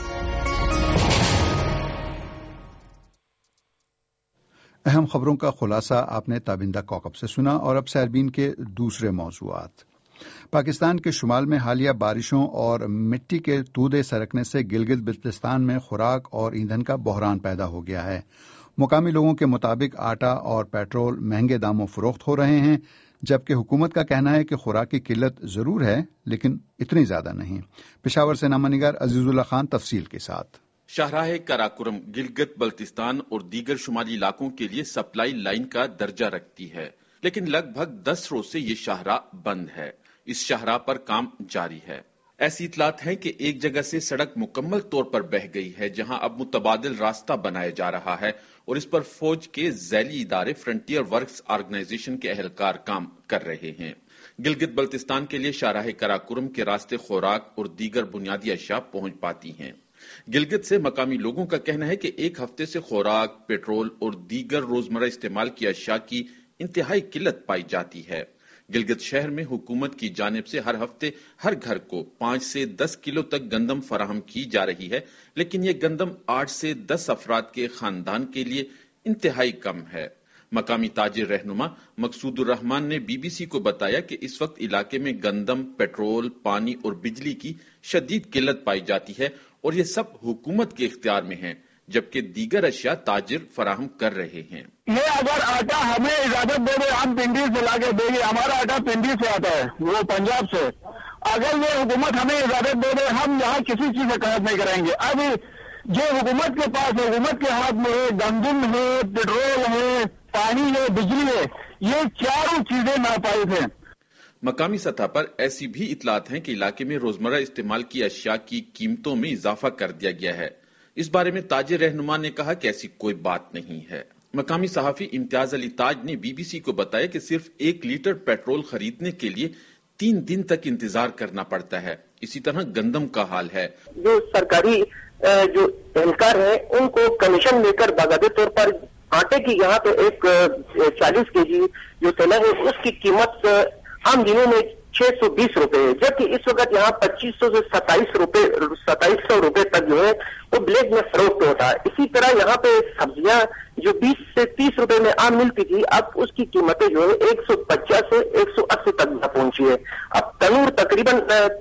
اہم خبروں کا خلاصہ آپ نے تابندہ کوکب سے سنا، اور اب سیربین کے دوسرے موضوعات۔ پاکستان کے شمال میں حالیہ بارشوں اور مٹی کے تودے سرکنے سے گلگت بلتستان میں خوراک اور ایندھن کا بحران پیدا ہو گیا ہے۔ مقامی لوگوں کے مطابق آٹا اور پیٹرول مہنگے داموں فروخت ہو رہے ہیں، جبکہ حکومت کا کہنا ہے کہ خوراک کی قلت ضرور ہے لیکن اتنی زیادہ نہیں۔ پشاور سے نامہ نگار عزیز اللہ خان تفصیل کے ساتھ۔ شاہراہ کراکرم گلگت بلتستان اور دیگر شمالی علاقوں کے لیے سپلائی لائن کا درجہ رکھتی ہے، لیکن لگ بھگ دس روز سے یہ شاہراہ بند ہے۔ اس شاہراہ پر کام جاری ہے۔ ایسی اطلاعات ہیں کہ ایک جگہ سے سڑک مکمل طور پر بہہ گئی ہے، جہاں اب متبادل راستہ بنایا جا رہا ہے اور اس پر فوج کے ذیلی ادارے فرنٹیئر ورکس آرگنائزیشن کے اہلکار کام کر رہے ہیں۔ گلگت بلتستان کے لیے شاہراہ کراکرم کے راستے خوراک اور دیگر بنیادی اشیاء پہنچ پاتی ہیں۔ گلگت سے مقامی لوگوں کا کہنا ہے کہ ایک ہفتے سے خوراک، پیٹرول اور دیگر روزمرہ استعمال کی اشیاء کی انتہائی قلت پائی جاتی ہے۔ گلگت شہر میں حکومت کی جانب سے ہر ہفتے ہر گھر کو پانچ سے دس کلو تک گندم فراہم کی جا رہی ہے، لیکن یہ گندم آٹھ سے دس افراد کے خاندان کے لیے انتہائی کم ہے۔ مقامی تاجر رہنما مقصود الرحمان نے بی بی سی کو بتایا کہ اس وقت علاقے میں گندم، پیٹرول، پانی اور بجلی کی شدید قلت پائی جاتی ہے اور یہ سب حکومت کے اختیار میں ہیں، جبکہ دیگر اشیاء تاجر فراہم کر رہے ہیں۔ یہ اگر آٹا ہمیں اجازت دے دے ہم پنڈی سے لا کے دیں گے، ہمارا آٹا پنڈی سے آتا ہے، وہ پنجاب سے۔ اگر یہ حکومت ہمیں اجازت دے دے ہم یہاں کسی چیز سے قید نہیں کریں گے۔ اب جو حکومت کے پاس ہے، حکومت کے ہاتھ میں ہے، گندم ہے، پیٹرول ہے، پانی ہے، بجلی ہے، یہ چاروں چیزیں ناپائز ہیں۔ مقامی سطح پر ایسی بھی اطلاعات ہیں کہ علاقے میں روزمرہ استعمال کی اشیاء کی قیمتوں میں اضافہ کر دیا گیا ہے۔ اس بارے میں تاجر رہنما نے کہا کہ ایسی کوئی بات نہیں ہے۔ مقامی صحافی امتیاز علی تاج نے بی بی سی کو بتایا کہ صرف ایک لیٹر پیٹرول خریدنے کے لیے تین دن تک انتظار کرنا پڑتا ہے۔ اسی طرح گندم کا حال ہے۔ جو سرکاری جو اہلکار ہیں ان کو کمیشن لے کر باقاعدہ طور پر آٹے کی یہاں پہ ایک چالیس کے جی جو تیلا ہے اس کی قیمت عام دنوں میں چھ سو بیس روپے ہے، جبکہ اس وقت یہاں پچیس سو سے ستائیس روپے ستائیس سو روپے تک جو ہے وہ بلیک میں فروخت ہوتا ہے۔ اسی طرح یہاں پہ سبزیاں جو بیس سے تیس روپے میں عام ملتی تھی، اب اس کی قیمتیں جو ہے ایک سو پچاس سے ایک سو اسی تک پہنچی ہے۔ اب تنور تقریباً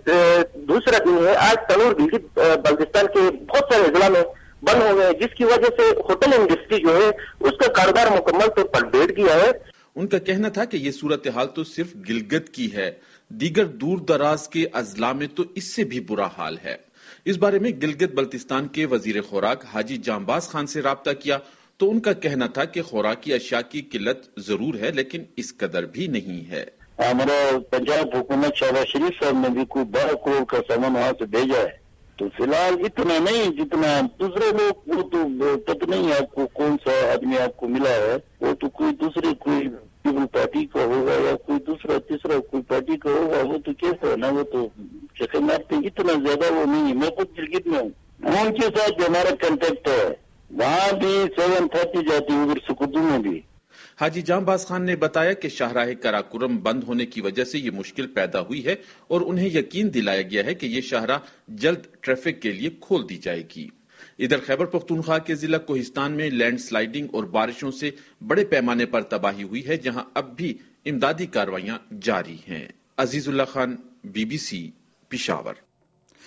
دوسرا دن ہے، آج تنور بھی بلتستان کے بہت سارے اضلاع میں بند ہو گئے، جس کی وجہ سے ہوٹل انڈسٹری جو ہے اس کا کاروبار مکمل طور پر بیٹھ گیا ہے۔ ان کا کہنا تھا کہ یہ صورتحال تو صرف گلگت کی ہے، دیگر دور دراز کے اضلاع میں تو اس سے بھی برا حال ہے۔ اس بارے میں گلگت بلتستان کے وزیر خوراک حاجی جانباز خان سے رابطہ کیا تو ان کا کہنا تھا کہ خوراکی اشیاء کی قلت ضرور ہے لیکن اس قدر بھی نہیں ہے۔ ہمارا پنجاب حکومت شہباز شریف صاحب نے بھی کوئی بارہ کروڑ کا سامان وہاں سے بھیجا ہے، تو فی الحال اتنا نہیں جتنا دوسرے لوگ، وہ تو پتہ نہیں آپ کو کون سا آدمی آپ کو ملا ہے، وہ تو کوئی دوسرے کوئی پیپل پارٹی کا ہوگا یا کوئی دوسرا تیسرا کوئی پارٹی کا ہوگا، وہ تو کیسا ہے نا، وہ تو چکر مارتے اتنا زیادہ وہ نہیں ہے۔ میں خود گلگت میں ہوں، ان کے ساتھ جو ہمارا کنٹیکٹ ہے وہاں بھی سیون تھرٹی جاتی ہے، ادھر سکردو میں بھی۔ حاجی جانباز خان نے بتایا کہ شاہراہ کراکرم بند ہونے کی وجہ سے یہ مشکل پیدا ہوئی ہے اور انہیں یقین دلایا گیا ہے کہ یہ شاہراہ جلد ٹریفک کے لیے کھول دی جائے گی۔ ادھر خیبر پختونخوا کے ضلع کوہستان میں لینڈ سلائیڈنگ اور بارشوں سے بڑے پیمانے پر تباہی ہوئی ہے، جہاں اب بھی امدادی کارروائیاں جاری ہیں۔ Aziz Ullah Khan, B B C, Peshawar.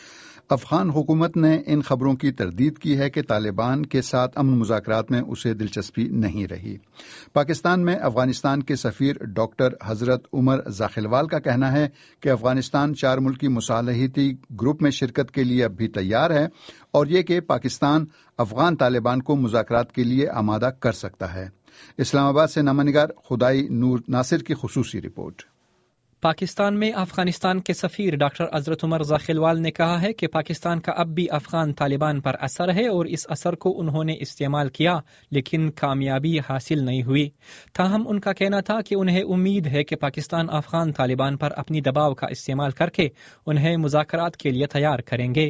Afghan حکومت نے ان خبروں کی تردید کی ہے کہ طالبان کے ساتھ امن مذاکرات میں اسے دلچسپی نہیں رہی۔ پاکستان میں افغانستان کے سفیر ڈاکٹر حضرت عمر زاخیلوال کا کہنا ہے کہ افغانستان چار ملکی مصالحتی گروپ میں شرکت کے لیے اب بھی تیار ہے اور یہ کہ پاکستان افغان طالبان کو مذاکرات کے لیے آمادہ کر سکتا ہے۔ اسلام آباد سے نامہ نگار خدائی نور ناصر کی خصوصی رپورٹ۔ پاکستان میں افغانستان کے سفیر ڈاکٹر حضرت عمر زاخیلوال نے کہا ہے کہ پاکستان کا اب بھی افغان طالبان پر اثر ہے اور اس اثر کو انہوں نے استعمال کیا لیکن کامیابی حاصل نہیں ہوئی۔ تاہم ان کا کہنا تھا کہ انہیں امید ہے کہ پاکستان افغان طالبان پر اپنی دباؤ کا استعمال کر کے انہیں مذاکرات کے لیے تیار کریں گے۔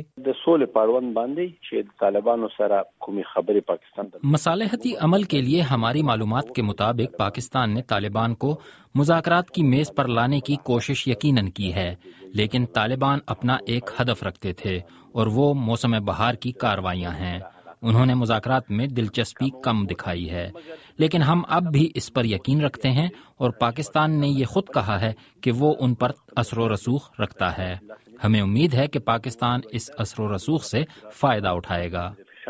مصالحتی عمل کے لیے ہماری معلومات کے مطابق پاکستان نے طالبان کو مذاکرات کی میز پر لانے کی کوشش یقیناً کی ہے، لیکن طالبان اپنا ایک ہدف رکھتے تھے اور وہ موسم بہار کی کارروائیاں ہیں۔ انہوں نے مذاکرات میں دلچسپی کم دکھائی ہے، لیکن ہم اب بھی اس پر یقین رکھتے ہیں اور پاکستان نے یہ خود کہا ہے کہ وہ ان پر اثر و رسوخ رکھتا ہے۔ ہمیں امید ہے کہ پاکستان اس اثر و رسوخ سے فائدہ اٹھائے گا۔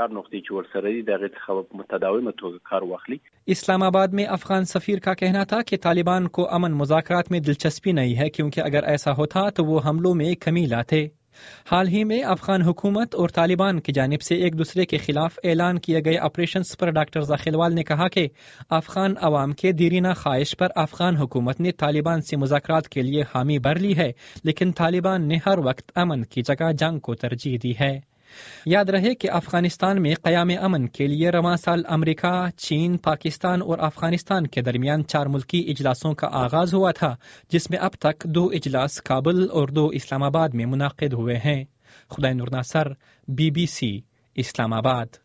اسلام آباد میں افغان سفیر کا کہنا تھا کہ طالبان کو امن مذاکرات میں دلچسپی نہیں ہے کیونکہ اگر ایسا ہوتا تو وہ حملوں میں کمی لاتے۔ حال ہی میں افغان حکومت اور طالبان کی جانب سے ایک دوسرے کے خلاف اعلان کیے گئے آپریشنز پر ڈاکٹر زاخیلوال نے کہا کہ افغان عوام کے دیرینہ خواہش پر افغان حکومت نے طالبان سے مذاکرات کے لیے حامی بھر لی ہے، لیکن طالبان نے ہر وقت امن کی جگہ جنگ کو ترجیح دی ہے۔ یاد رہے کہ افغانستان میں قیام امن کے لیے رواں سال امریکہ، چین، پاکستان اور افغانستان کے درمیان چار ملکی اجلاسوں کا آغاز ہوا تھا، جس میں اب تک دو اجلاس کابل اور دو اسلام آباد میں منعقد ہوئے ہیں۔ خدائی نور ناصر، بی بی سی، اسلام آباد۔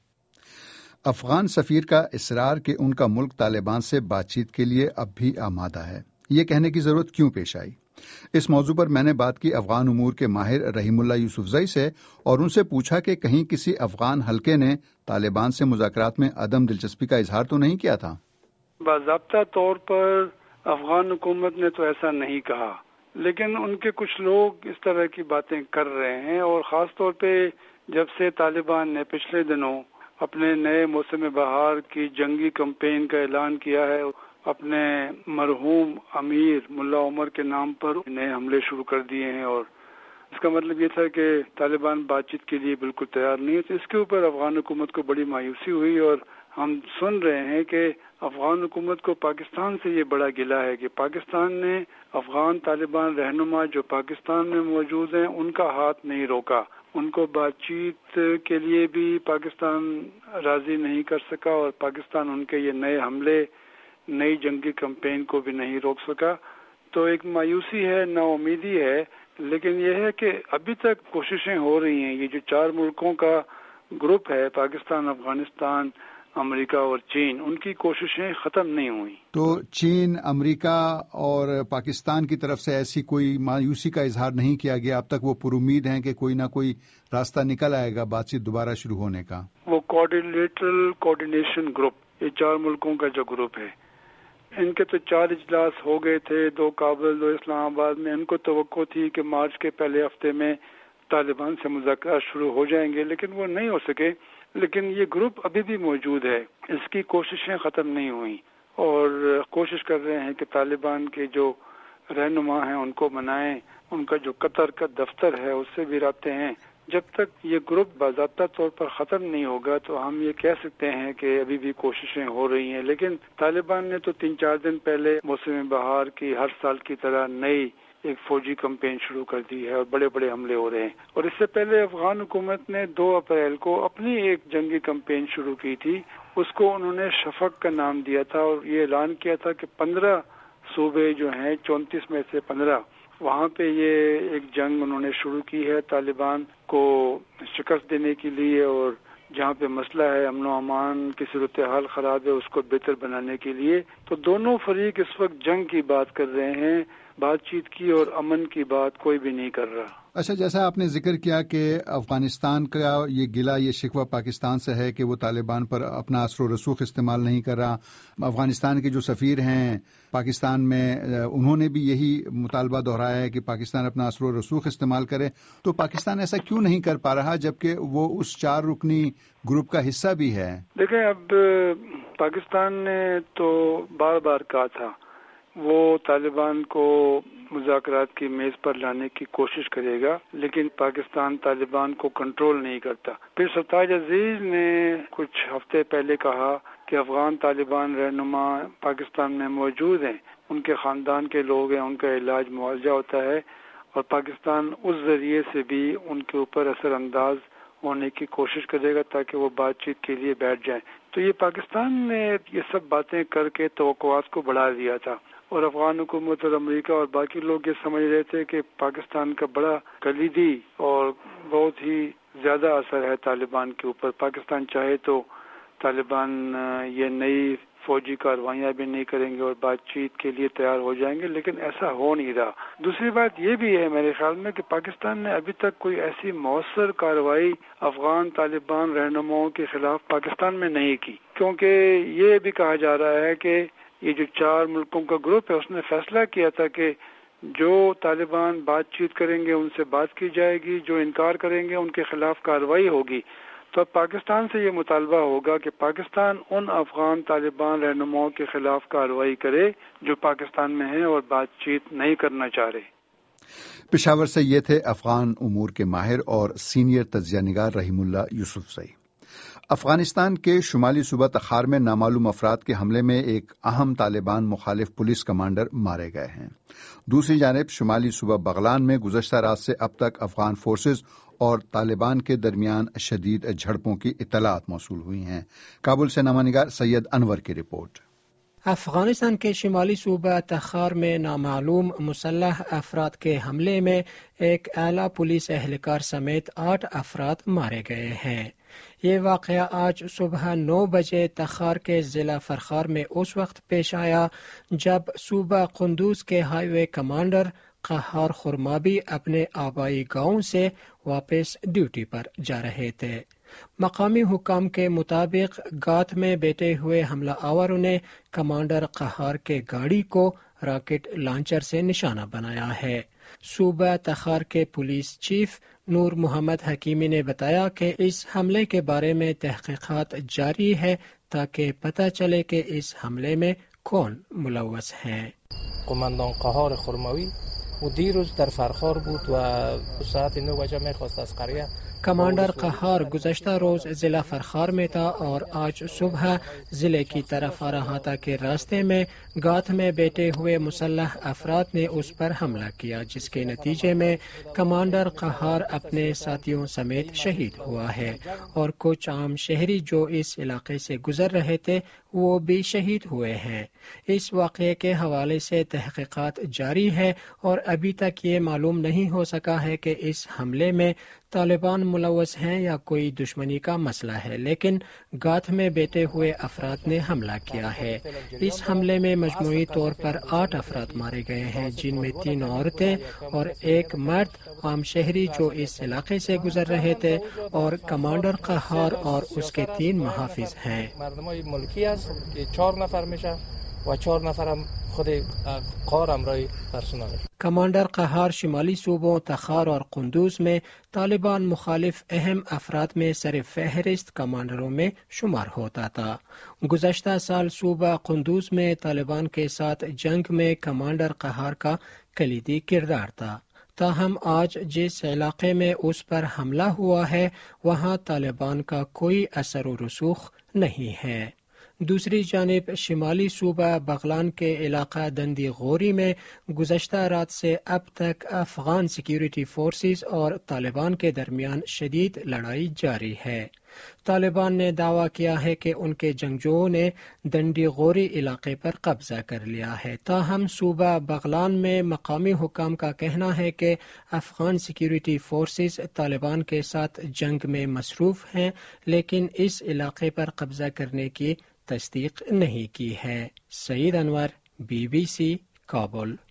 افغان سفیر کا اصرار کہ ان کا ملک طالبان سے بات چیت کے لیے اب بھی آمادہ ہے، یہ کہنے کی ضرورت کیوں پیش آئی؟ اس موضوع پر میں نے بات کی افغان امور کے ماہر رحیم اللہ یوسفزئی سے اور ان سے پوچھا کہ کہیں کسی افغان حلقے نے طالبان سے مذاکرات میں عدم دلچسپی کا اظہار تو نہیں کیا تھا؟ باضابطہ طور پر افغان حکومت نے تو ایسا نہیں کہا، لیکن ان کے کچھ لوگ اس طرح کی باتیں کر رہے ہیں، اور خاص طور پہ جب سے طالبان نے پچھلے دنوں اپنے نئے موسم بہار کی جنگی کمپین کا اعلان کیا ہے، اپنے مرحوم امیر ملا عمر کے نام پر نئے حملے شروع کر دیے ہیں، اور اس کا مطلب یہ تھا کہ طالبان بات چیت کے لیے بالکل تیار نہیں ہے۔ تو اس کے اوپر افغان حکومت کو بڑی مایوسی ہوئی، اور ہم سن رہے ہیں کہ افغان حکومت کو پاکستان سے یہ بڑا گلہ ہے کہ پاکستان نے افغان طالبان رہنما جو پاکستان میں موجود ہیں ان کا ہاتھ نہیں روکا، ان کو بات چیت کے لیے بھی پاکستان راضی نہیں کر سکا، اور پاکستان ان کے یہ نئے حملے، نئی جنگی کمپین کو بھی نہیں روک سکا۔ تو ایک مایوسی ہے، نا امیدی ہے، لیکن یہ ہے کہ ابھی تک کوششیں ہو رہی ہیں۔ یہ جو چار ملکوں کا گروپ ہے، پاکستان، افغانستان، امریکہ اور چین، ان کی کوششیں ختم نہیں ہوئی۔ تو چین، امریکہ اور پاکستان کی طرف سے ایسی کوئی مایوسی کا اظہار نہیں کیا گیا؟ اب تک وہ پر امید ہیں کہ کوئی نہ کوئی راستہ نکل آئے گا بات چیت دوبارہ شروع ہونے کا؟ وہ کوآرڈینیٹرل کوآرڈینیشن گروپ، یہ چار ملکوں کا جو گروپ ہے، ان کے تو چار اجلاس ہو گئے تھے، دو کابل، دو اسلام آباد میں۔ ان کو توقع تھی کہ مارچ کے پہلے ہفتے میں طالبان سے مذاکرات شروع ہو جائیں گے، لیکن وہ نہیں ہو سکے۔ لیکن یہ گروپ ابھی بھی موجود ہے، اس کی کوششیں ختم نہیں ہوئیں، اور کوشش کر رہے ہیں کہ طالبان کے جو رہنما ہیں ان کو منائیں۔ ان کا جو قطر کا دفتر ہے اس سے بھی رابطے ہیں۔ جب تک یہ گروپ باضابطہ طور پر ختم نہیں ہوگا تو ہم یہ کہہ سکتے ہیں کہ ابھی بھی کوششیں ہو رہی ہیں۔ لیکن طالبان نے تو تین چار دن پہلے موسم بہار کی ہر سال کی طرح نئی ایک فوجی کمپین شروع کر دی ہے، اور بڑے بڑے حملے ہو رہے ہیں۔ اور اس سے پہلے افغان حکومت نے دو اپریل کو اپنی ایک جنگی کمپین شروع کی تھی، اس کو انہوں نے شفق کا نام دیا تھا، اور یہ اعلان کیا تھا کہ پندرہ صوبے جو ہیں، چونتیس میں سے پندرہ، وہاں پہ یہ ایک جنگ انہوں نے شروع کی ہے طالبان کو شکست دینے کے لیے، اور جہاں پہ مسئلہ ہے امن و امان کی صورتحال خراب ہے اس کو بہتر بنانے کے لیے۔ تو دونوں فریق اس وقت جنگ کی بات کر رہے ہیں، بات چیت کی اور امن کی بات کوئی بھی نہیں کر رہا۔ اچھا، جیسا آپ نے ذکر کیا کہ افغانستان کا یہ گلہ یہ شکوہ پاکستان سے ہے کہ وہ طالبان پر اپنا اثر و رسوخ استعمال نہیں کر رہا. افغانستان کے جو سفیر ہیں پاکستان میں انہوں نے بھی یہی مطالبہ دہرایا ہے کہ پاکستان اپنا اثر و رسوخ استعمال کرے. تو پاکستان ایسا کیوں نہیں کر پا رہا جبکہ وہ اس چار رکنی گروپ کا حصہ بھی ہے؟ دیکھیں، اب پاکستان نے تو بار بار کہا تھا وہ طالبان کو مذاکرات کی میز پر لانے کی کوشش کرے گا، لیکن پاکستان طالبان کو کنٹرول نہیں کرتا. پھر سرتاج عزیز نے کچھ ہفتے پہلے کہا کہ افغان طالبان رہنما پاکستان میں موجود ہیں، ان کے خاندان کے لوگ ہیں، ان کا علاج معالجہ ہوتا ہے اور پاکستان اس ذریعے سے بھی ان کے اوپر اثر انداز ہونے کی کوشش کرے گا تاکہ وہ بات چیت کے لیے بیٹھ جائیں. تو یہ پاکستان نے یہ سب باتیں کر کے توقعات کو بڑھا دیا تھا، اور افغان حکومت اور امریکہ اور باقی لوگ یہ سمجھ رہے تھے کہ پاکستان کا بڑا کلیدی اور بہت ہی زیادہ اثر ہے طالبان کے اوپر. پاکستان چاہے تو طالبان یہ نئی فوجی کاروائیاں بھی نہیں کریں گے اور بات چیت کے لیے تیار ہو جائیں گے، لیکن ایسا ہو نہیں رہا. دوسری بات یہ بھی ہے میرے خیال میں کہ پاکستان نے ابھی تک کوئی ایسی مؤثر کارروائی افغان طالبان رہنماؤں کے خلاف پاکستان میں نہیں کی، کیونکہ یہ بھی کہا جا رہا ہے کہ یہ جو چار ملکوں کا گروپ ہے اس نے فیصلہ کیا تھا کہ جو طالبان بات چیت کریں گے ان سے بات کی جائے گی، جو انکار کریں گے ان کے خلاف کارروائی ہوگی. تو پاکستان سے یہ مطالبہ ہوگا کہ پاکستان ان افغان طالبان رہنماؤں کے خلاف کارروائی کرے جو پاکستان میں ہیں اور بات چیت نہیں کرنا چاہ رہے. پشاور سے یہ تھے افغان امور کے ماہر اور سینئر تجزیہ نگار رحیم اللہ یوسف زئی. افغانستان کے شمالی صوبہ تخار میں نامعلوم افراد کے حملے میں ایک اہم طالبان مخالف پولیس کمانڈر مارے گئے ہیں. دوسری جانب شمالی صوبہ بغلان میں گزشتہ رات سے اب تک افغان فورسز اور طالبان کے درمیان شدید جھڑپوں کی اطلاعات موصول ہوئی ہیں. کابل سے نامہ نگار سید انور کی رپورٹ. افغانستان کے شمالی صوبہ تخار میں نامعلوم مسلح افراد کے حملے میں ایک اعلیٰ پولیس اہلکار سمیت آٹھ افراد مارے گئے ہیں. یہ واقعہ آج صبح نو بجے تخار کے ضلع فرخار میں اس وقت پیش آیا جب صوبہ قندوز کے ہائی وے کمانڈر قہار خرمابی اپنے آبائی گاؤں سے واپس ڈیوٹی پر جا رہے تھے. مقامی حکام کے مطابق گات میں بیٹھے ہوئے حملہ آوروں نے کمانڈر قہار کے گاڑی کو راکٹ لانچر سے نشانہ بنایا ہے. صوبہ تخار کے پولیس چیف نور محمد حکیمی نے بتایا کہ اس حملے کے بارے میں تحقیقات جاری ہے تاکہ پتہ چلے کہ اس حملے میں کون ملوث ہیں. قماندان قهار خرماوی و دیروز در فرخار بود و ساعت نه بجه میخواست از قریه. کمانڈر قہار گزشتہ روز ضلع فرخار میں تھا اور آج صبح ضلع کی طرف آ رہا تھا کہ راستے میں گاتھ میں بیٹھے ہوئے مسلح افراد نے اس پر حملہ کیا، جس کے نتیجے میں کمانڈر قہار اپنے ساتھیوں سمیت شہید ہوا ہے اور کچھ عام شہری جو اس علاقے سے گزر رہے تھے وہ بھی شہید ہوئے ہیں. اس واقعے کے حوالے سے تحقیقات جاری ہے اور ابھی تک یہ معلوم نہیں ہو سکا ہے کہ اس حملے میں طالبان ملوث ہیں یا کوئی دشمنی کا مسئلہ ہے، لیکن گاتھ میں بیٹھے ہوئے افراد نے حملہ کیا ہے. اس حملے میں مجموعی طور پر آٹھ افراد مارے گئے ہیں، جن میں تین عورتیں اور ایک مرد عام شہری جو اس علاقے سے گزر رہے تھے، اور کمانڈر قہار اور اس کے تین محافظ ہیں. و چهار نفرم خود قار امرای پرسنل. کمانڈر قہار شمالی صوبوں تخار اور قندوز میں طالبان مخالف اہم افراد میں سر فہرست کمانڈروں میں شمار ہوتا تھا. گزشتہ سال صوبہ قندوز میں طالبان کے ساتھ جنگ میں کمانڈر قہار کا کلیدی کردار تھا. تاہم آج جس علاقے میں اس پر حملہ ہوا ہے وہاں طالبان کا کوئی اثر و رسوخ نہیں ہے. دوسری جانب شمالی صوبہ بغلان کے علاقہ دندی غوری میں گزشتہ رات سے اب تک افغان سیکیورٹی فورسز اور طالبان کے درمیان شدید لڑائی جاری ہے. طالبان نے دعویٰ کیا ہے کہ ان کے جنگجوؤں نے دندی غوری علاقے پر قبضہ کر لیا ہے. تاہم صوبہ بغلان میں مقامی حکام کا کہنا ہے کہ افغان سیکیورٹی فورسز طالبان کے ساتھ جنگ میں مصروف ہیں، لیکن اس علاقے پر قبضہ کرنے کی تصدیق نہیں کی ہے. Saeed Anwar, B B C, Kabul.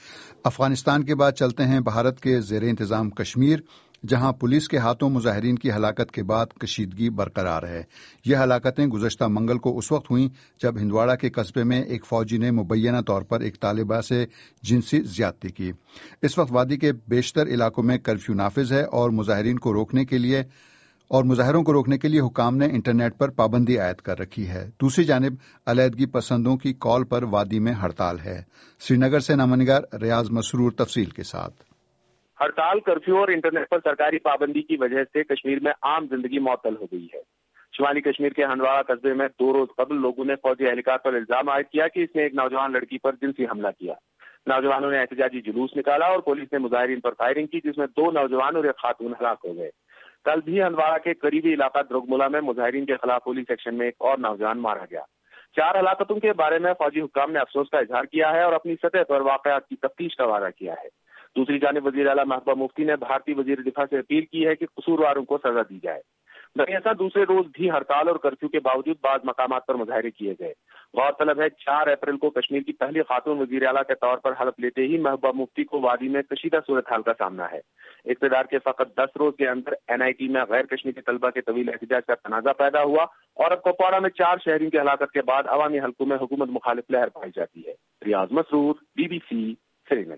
Afghanistan کے بعد چلتے ہیں بھارت کے زیر انتظام کشمیر، جہاں پولیس کے ہاتھوں مظاہرین کی ہلاکت کے بعد کشیدگی برقرار ہے۔ یہ ہلاکتیں گزشتہ منگل کو اس وقت ہوئیں جب ہندواڑہ کے قصبے میں ایک فوجی نے مبینہ طور پر ایک طالبہ سے جنسی زیادتی کی۔ اس وقت وادی کے بیشتر علاقوں میں کرفیو نافذ ہے اور مظاہرین کو روکنے کے لیے اور مظاہروں کو روکنے کے لیے حکام نے انٹرنیٹ پر پابندی عائد کر رکھی ہے۔ دوسری جانب علیحدگی پسندوں کی کال پر وادی میں ہڑتال ہے۔ سری نگر سے نامہ نگار ریاض مسرور تفصیل کے ساتھ۔ ہڑتال، کرفیو اور انٹرنیٹ پر سرکاری پابندی کی وجہ سے کشمیر میں عام زندگی معطل ہو گئی ہے۔ شمالی کشمیر کے ہندواڑہ قصبے میں دو روز قبل لوگوں نے فوجی اہلکار پر الزام عائد کیا کہ اس نے ایک نوجوان لڑکی پر جنسی حملہ کیا۔ نوجوانوں نے احتجاجی جلوس نکالا اور پولیس نے مظاہرین پر فائرنگ کی، جس میں دو نوجوان اور ایک خاتون ہلاک ہو گئے۔ کل بھی ہندواڑہ کے قریبی علاقہ درگملا میں مظاہرین کے خلاف پولیس ایکشن میں ایک اور نوجوان مارا گیا۔ چار ہلاکتوں کے بارے میں فوجی حکام نے افسوس کا اظہار کیا ہے اور اپنی سطح پر واقعات کی تفتیش کا وعدہ کیا ہے۔ دوسری جانب وزیر اعلیٰ محبوبہ مفتی نے بھارتی وزیر دفاع سے اپیل کی ہے کہ قصورواروں کو سزا دی جائے۔ دراصل دوسرے روز بھی ہڑتال اور کرفیو کے باوجود بعض مقامات پر مظاہرے کیے گئے۔ غور طلب ہے چار اپریل کو کشمیر کی پہلی خاتون وزیر اعلیٰ کے طور پر حلف لیتے ہی محبوبہ مفتی کو وادی میں کشیدہ صورتحال کا سامنا ہے۔ اقتدار کے فقط دس روز کے اندر این آئی ٹی میں غیر کشمیری طلبہ کے طویل احتجاج کا تنازع پیدا ہوا اور اب کپواڑہ میں چار شہریوں کی ہلاکت کے بعد عوامی حلقوں میں حکومت مخالف لہر پائی جاتی ہے۔ Riaz Masroor, B B C, Srinagar.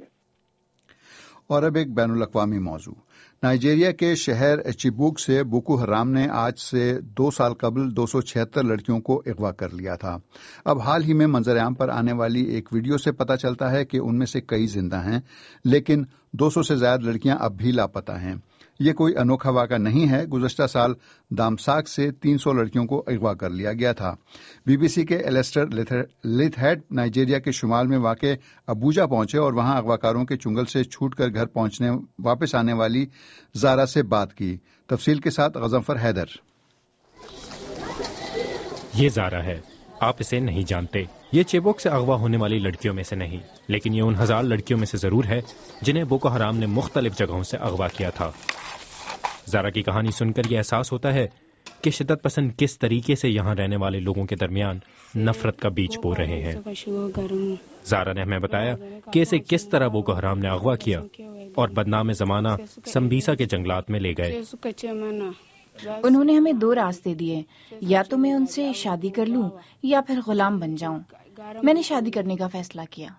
اور اب ایک بین الاقوامی موضوع۔ نائجیریا کے شہر چیبوک سے بوکو حرام نے آج سے دو سال قبل دو سو چھہتر لڑکیوں کو اغوا کر لیا تھا۔ اب حال ہی میں منظر عام پر آنے والی ایک ویڈیو سے پتہ چلتا ہے کہ ان میں سے کئی زندہ ہیں، لیکن دو سو سے زائد لڑکیاں اب بھی لاپتہ ہیں۔ یہ کوئی انوکھا واقعہ نہیں ہے۔ گزشتہ سال دامساک سے تین سو لڑکیوں کو اغوا کر لیا گیا تھا۔ بی بی سی کے ایلسٹر لیتھہیڈ نائجیریا کے شمال میں واقع ابوجا پہنچے اور وہاں اغواکاروں کے چنگل سے چھوٹ کر گھر پہنچنے واپس آنے والی زارا سے بات کی۔ تفصیل کے ساتھ غضنفر حیدر۔ یہ زارا ہے، آپ اسے نہیں جانتے۔ یہ چیبوک سے اغوا ہونے والی لڑکیوں میں سے نہیں، لیکن یہ ان ہزار لڑکیوں میں سے ضرور ہے جنہیں بوکو حرام نے مختلف جگہوں سے اغوا کیا تھا۔ زارا کی کہانی سن کر یہ احساس ہوتا ہے کہ شدت پسند کس طریقے سے یہاں رہنے والے لوگوں کے درمیان نفرت کا بیج بو رہے ہیں۔ زارا نے ہمیں بتایا کہ اسے کس طرح بوکو حرام نے اغوا کیا اور بدنام زمانہ سمبیسا کے جنگلات میں لے گئے۔ انہوں نے ہمیں دو راستے دیے، یا تو میں ان سے شادی کر لوں یا پھر غلام بن جاؤں۔ میں نے شادی کرنے کا فیصلہ کیا۔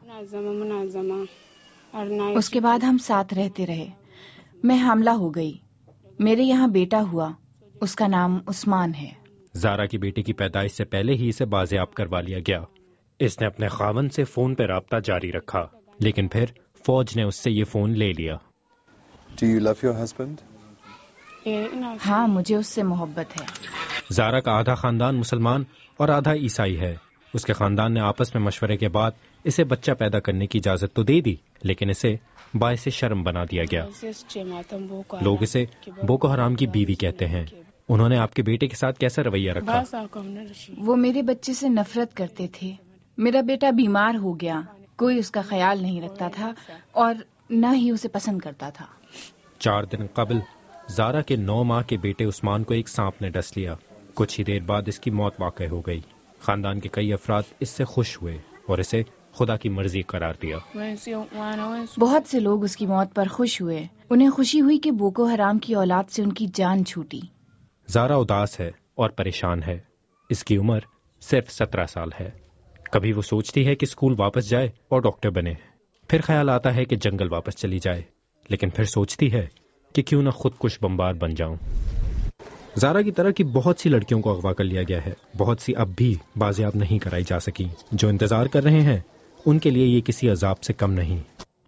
اس کے بعد ہم ساتھ رہتے رہے۔ میں حاملہ ہو گئی، میرے یہاں بیٹا ہوا، اس کا نام عثمان ہے۔ زارا کی بیٹی کی پیدائش سے پہلے ہی اسے بازیاب کروا لیا گیا۔ اس نے اپنے خاوند سے فون پہ رابطہ جاری رکھا، لیکن پھر فوج نے اس سے یہ فون لے لیا۔ Do you love your husband? ہاں، مجھے اس سے محبت ہے۔ زارا کا آدھا خاندان مسلمان اور آدھا عیسائی ہے۔ اس کے خاندان نے آپس میں مشورے کے بعد اسے بچہ پیدا کرنے کی اجازت تو دے دی، لیکن اسے باعث شرم بنا دیا گیا۔ لوگ اسے بوکو حرام کی بیوی کہتے ہیں۔ انہوں نے آپ کے بیٹے کے ساتھ کیسا رویہ رکھا؟ وہ میرے بچے سے نفرت کرتے تھے۔ میرا بیٹا بیمار ہو گیا، کوئی اس کا خیال نہیں رکھتا تھا اور نہ ہی اسے پسند کرتا تھا۔ چار دن قبل زارا کے نو ماہ کے بیٹے عثمان کو ایک سانپ نے ڈس لیا۔ کچھ ہی دیر بعد اس کی موت واقع ہو گئی۔ خاندان کے کئی افراد اس سے خوش ہوئے اور اسے خدا کی مرضی قرار دیا۔ بہت سے لوگ اس کی موت پر خوش ہوئے۔ انہیں خوشی ہوئی کہ بوکو حرام کی اولاد سے ان کی جان چھوٹی۔ زارا اداس ہے اور پریشان ہے۔ اس کی عمر صرف سترہ سال ہے۔ کبھی وہ سوچتی ہے کہ اسکول واپس جائے اور ڈاکٹر بنے، پھر خیال آتا ہے کہ جنگل واپس چلی جائے، لیکن پھر سوچتی ہے کہ کیوں نہ خود کش بمبار بن جاؤں۔ زارا کی طرح کی بہت سی لڑکیوں کو اغوا کر لیا گیا ہے، بہت سی اب بھی بازیاب نہیں کرائی جا سکی۔ جو انتظار کر رہے ہیں ان کے لیے یہ کسی عذاب سے کم نہیں۔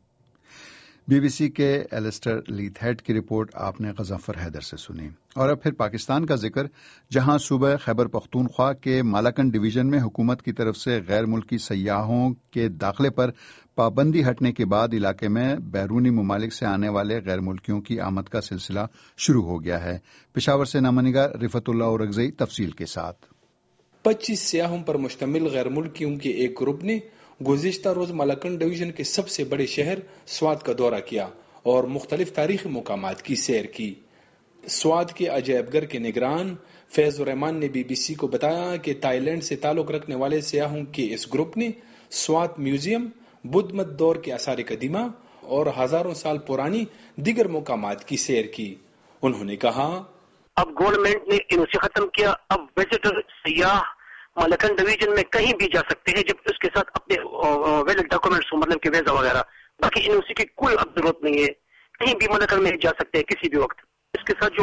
بی بی سی کے ایلسٹر لیتھہیڈ کی رپورٹ آپ نے غضنفر حیدر سے سنی۔ اور اب پھر پاکستان کا ذکر، جہاں صوبہ خیبر پختونخوا کے مالاکنڈ ڈویژن میں حکومت کی طرف سے غیر ملکی سیاحوں کے داخلے پر پابندی ہٹنے کے بعد علاقے میں بیرونی ممالک سے آنے والے غیر ملکیوں کی آمد کا سلسلہ شروع ہو گیا ہے۔ پشاور سے نامہ نگار رفت اللہ اورگزئی تفصیل کے ساتھ۔ پچیس سیاحوں پر مشتمل غیر ملکیوں کے ایک گروپ نے گزشتہ روز مالاکنڈ ڈویژن کے سب سے بڑے شہر سوات کا دورہ کیا اور مختلف تاریخی مقامات کی سیر کی۔ سوات کے عجائب گھر کے نگران فیض الرحمان نے بی بی سی کو بتایا کہ تائی لینڈ سے تعلق رکھنے والے سیاحوں کے اس گروپ نے سوات میوزیم، بدھ مت دور کے آثار قدیمہ اور ہزاروں سال پرانی دیگر مقامات کی سیر کی۔ انہوں نے کہا اب گورنمنٹ نے این او سی ختم کیا، اب وزٹر سیاح ملکن ڈویژن میں کہیں بھی جا سکتے ہیں جب اس کے ساتھ اپنے ویلڈ ڈاکومنٹس مطلب کہ ویزا وغیرہ، باقی این او سی کی کوئی اب ضرورت نہیں ہے، کہیں بھی ملکن میں جا سکتے ہیں کسی بھی وقت۔ اس کے ساتھ جو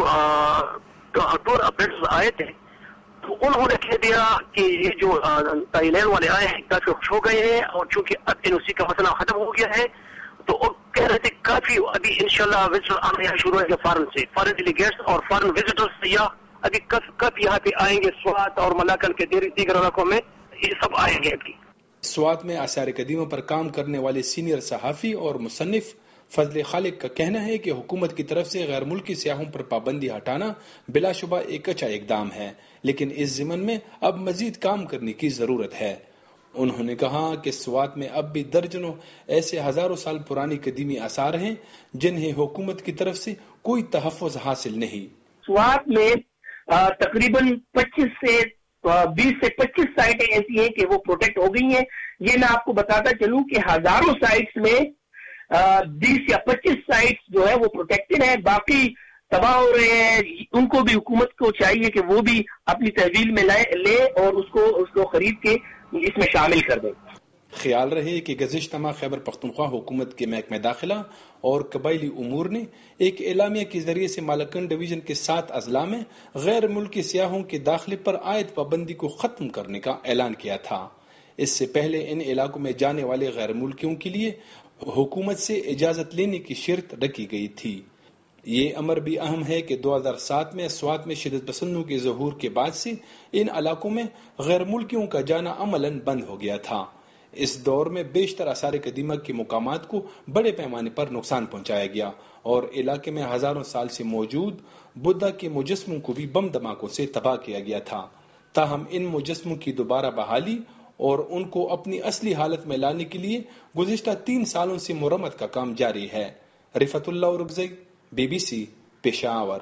ٹور آپریٹرز آئے تھے تو انہوں نے کہہ دیا کہ یہ جو تائی لینڈ والے آئے ہیں کافی خوش ہو گئے ہیں، اور چونکہ اب این او سی کا مسئلہ ختم ہو گیا ہے تو وہ کہہ رہے تھے کافی ابھی انشاءاللہ وزٹر آنا یہاں شروع ہے فارن سے، فارن ڈیلیگیٹس اور فارن وزٹر سیاح ابھی کب یہاں پہ آئیں گے، سوات اور ملاکن کے دیگر علاقوں میں یہ سب آئیں گے ابھی۔ سوات میں آثار قدیمہ پر کام کرنے والے سینئر صحافی اور مصنف فضل خالق کا کہنا ہے کہ حکومت کی طرف سے غیر ملکی سیاحوں پر پابندی ہٹانا بلا شبہ ایک اچھا اقدام ہے، لیکن اس ضمن میں اب مزید کام کرنے کی ضرورت ہے۔ انہوں نے کہا کہ سوات میں اب بھی درجنوں ایسے ہزاروں سال پرانی قدیمی آثار ہیں جنہیں حکومت کی طرف سے کوئی تحفظ حاصل نہیں۔ سوات میں تقریباً پچیس سے بیس سے پچیس سائٹیں ایسی ہیں کہ وہ پروٹیکٹ ہو گئی ہیں۔ یہ میں آپ کو بتاتا چلوں کہ ہزاروں سائٹس میں بیس یا پچیس سائٹس جو ہے وہ پروٹیکٹڈ ہیں، باقی تباہ ہو رہے ہیں۔ ان کو بھی حکومت کو چاہیے کہ وہ بھی اپنی تحویل میں لے اور اس کو اس کو خرید کے اس میں شامل کر دیں۔ خیال رہے کہ گزشتہ ماہ خیبر پختونخوا حکومت کے محکمہ داخلہ اور قبائلی امور نے ایک اعلامیہ کے ذریعے سے مالاکنڈ ڈویژن کے سات اضلاع میں غیر ملکی سیاحوں کے داخلے پر عائد پابندی کو ختم کرنے کا اعلان کیا تھا۔ اس سے پہلے ان علاقوں میں جانے والے غیر ملکیوں کے لیے حکومت سے اجازت لینے کی شرط رکھی گئی تھی۔ یہ امر بھی اہم ہے کہ دو ہزار سات میں سوات میں شدت پسندوں کے ظہور کے بعد سے ان علاقوں میں غیر ملکیوں کا جانا عملاً بند ہو گیا تھا۔ اس دور میں بیشتر آثار قدیمہ کے مقامات کو بڑے پیمانے پر نقصان پہنچایا گیا اور علاقے میں ہزاروں سال سے موجود بدھا کے مجسموں کو بھی بم دھماکوں سے تباہ کیا گیا تھا۔ تاہم ان مجسموں کی دوبارہ بحالی اور ان کو اپنی اصلی حالت میں لانے کے لیے گزشتہ تین سالوں سے مرمت کا کام جاری ہے۔ Rifat Ullah Orakzai, B B C, Peshawar.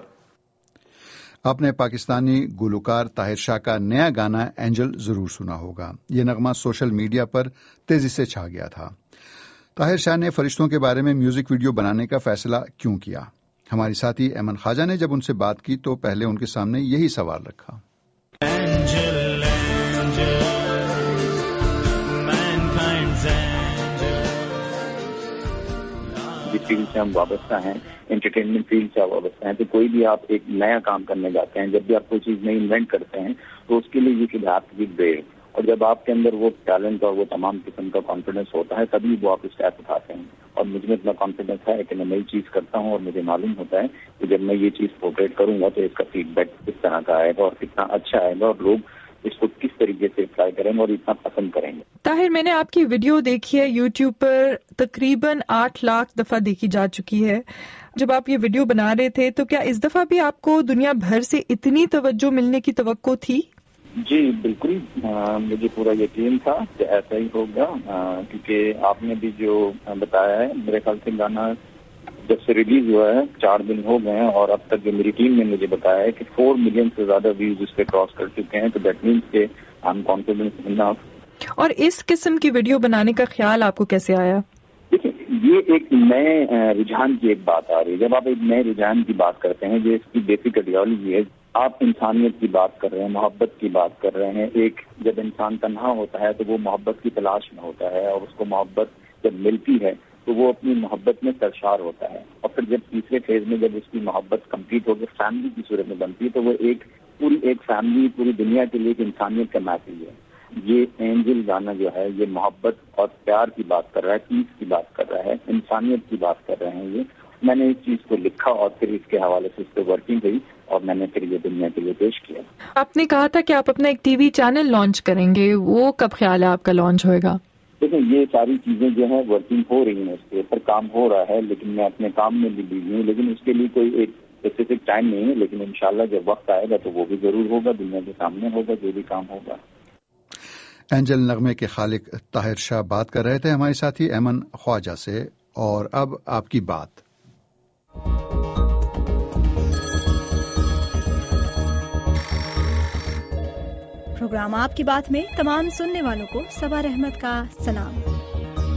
آپ نے پاکستانی گلوکار طاہر شاہ کا نیا گانا اینجل ضرور سنا ہوگا۔ یہ نغمہ سوشل میڈیا پر تیزی سے چھا گیا تھا۔ طاہر شاہ نے فرشتوں کے بارے میں میوزک ویڈیو بنانے کا فیصلہ کیوں کیا؟ ہماری ساتھی ایمن خواجہ نے جب ان سے بات کی تو پہلے ان کے سامنے یہی سوال رکھا۔ اینجل اینجل جس فیلڈ سے ہم وابستہ ہیں، انٹرٹینمنٹ فیلڈ سے وابستہ ہیں، تو کوئی بھی آپ ایک نیا کام کرنے جاتے ہیں، جب بھی آپ کوئی چیز نئی انوینٹ کرتے ہیں تو اس کے لیے یہ کہ آپ کی بریو، اور جب آپ کے اندر وہ ٹیلنٹ اور وہ تمام قسم کا کانفیڈنس ہوتا ہے تبھی وہ آپ اسٹیپ اٹھاتے ہیں۔ اور مجھ میں اتنا کانفیڈنس ہے کہ میں نئی چیز کرتا ہوں اور مجھے معلوم ہوتا ہے کہ جب میں یہ چیز پورٹریٹ کروں گا تو اس کا فیڈ بیک کس طرح کا آئے گا اور کتنا اچھا آئے گا اور لوگ اس کو کس طریقے سے اپلائی کریں گے اور اتنا پسند کریں گے۔ طاہر، میں نے آپ کی ویڈیو دیکھی ہے یوٹیوب پر، تقریباً آٹھ لاکھ دفعہ دیکھی جا چکی ہے۔ جب آپ یہ ویڈیو بنا رہے تھے تو کیا اس دفعہ بھی آپ کو دنیا بھر سے اتنی توجہ ملنے کی توقع تھی؟ جی بالکل، مجھے پورا یقین تھا کہ ایسا ہی ہوگا، کیونکہ آپ نے بھی جو بتایا ہے، میرے خیال سے گانا جب سے ریلیز ہوا ہے چار دن ہو گئے ہیں اور اب تک جو میری ٹیم نے مجھے بتایا ہے کہ فور ملین سے زیادہ ویوز اس پہ کراس کر چکے ہیں، تو دیٹ مینس کہ آئی ایم کانفیڈنس انف۔ اور اس قسم کی ویڈیو بنانے کا خیال آپ کو کیسے آیا؟ دیکھیں، یہ ایک نئے رجحان کی ایک بات آ رہی ہے۔ جب آپ ایک نئے رجحان کی بات کرتے ہیں، یہ اس کی بیسک آئیڈیالوجی ہے، آپ انسانیت کی بات کر رہے ہیں، محبت کی بات کر رہے ہیں۔ ایک جب انسان تنہا ہوتا ہے تو وہ محبت کی تلاش میں ہوتا ہے، اور اس کو محبت جب ملتی ہے تو وہ اپنی محبت میں سرشار ہوتا ہے، اور پھر جب تیسرے فیز میں جب اس کی محبت کمپلیٹ ہو کے فیملی کی صورت میں بنتی ہے تو وہ ایک پوری ایک فیملی، پوری دنیا کے لیے ایک انسانیت کا میسیج ہے۔ یہ اینجل گانا جو ہے یہ محبت اور پیار کی بات کر رہا ہے، پیس کی بات کر رہا ہے، انسانیت کی بات کر رہے ہیں۔ یہ میں نے اس چیز کو لکھا اور پھر اس کے حوالے سے اس پہ ورکنگ ہوئی اور میں نے پھر یہ دنیا کے لیے پیش کیا۔ آپ نے کہا تھا کہ آپ اپنا ایک ٹی وی چینل لانچ کریں گے، وہ کب خیال ہے آپ کا لانچ ہوئے گا؟ دیکھیں، یہ ساری چیزیں جو ہیں ورکنگ ہو رہی ہیں، اس کے اوپر کام ہو رہا ہے، لیکن میں اپنے کام میں بھی بزی ہوں، لیکن اس کے لیے کوئی ایک اسپیسیفک ٹائم نہیں ہے، لیکن انشاءاللہ جب وقت آئے گا تو وہ بھی ضرور ہوگا، دنیا کے سامنے ہوگا جو بھی کام ہوگا۔ اینجل نغمے کے خالق طاہر شاہ بات کر رہے تھے ہمارے ساتھی ایمن خواجہ سے۔ اور اب آپ کی بات۔ پروگرام آپ کی بات میں تمام سننے والوں کو صبا رحمت کا سلام۔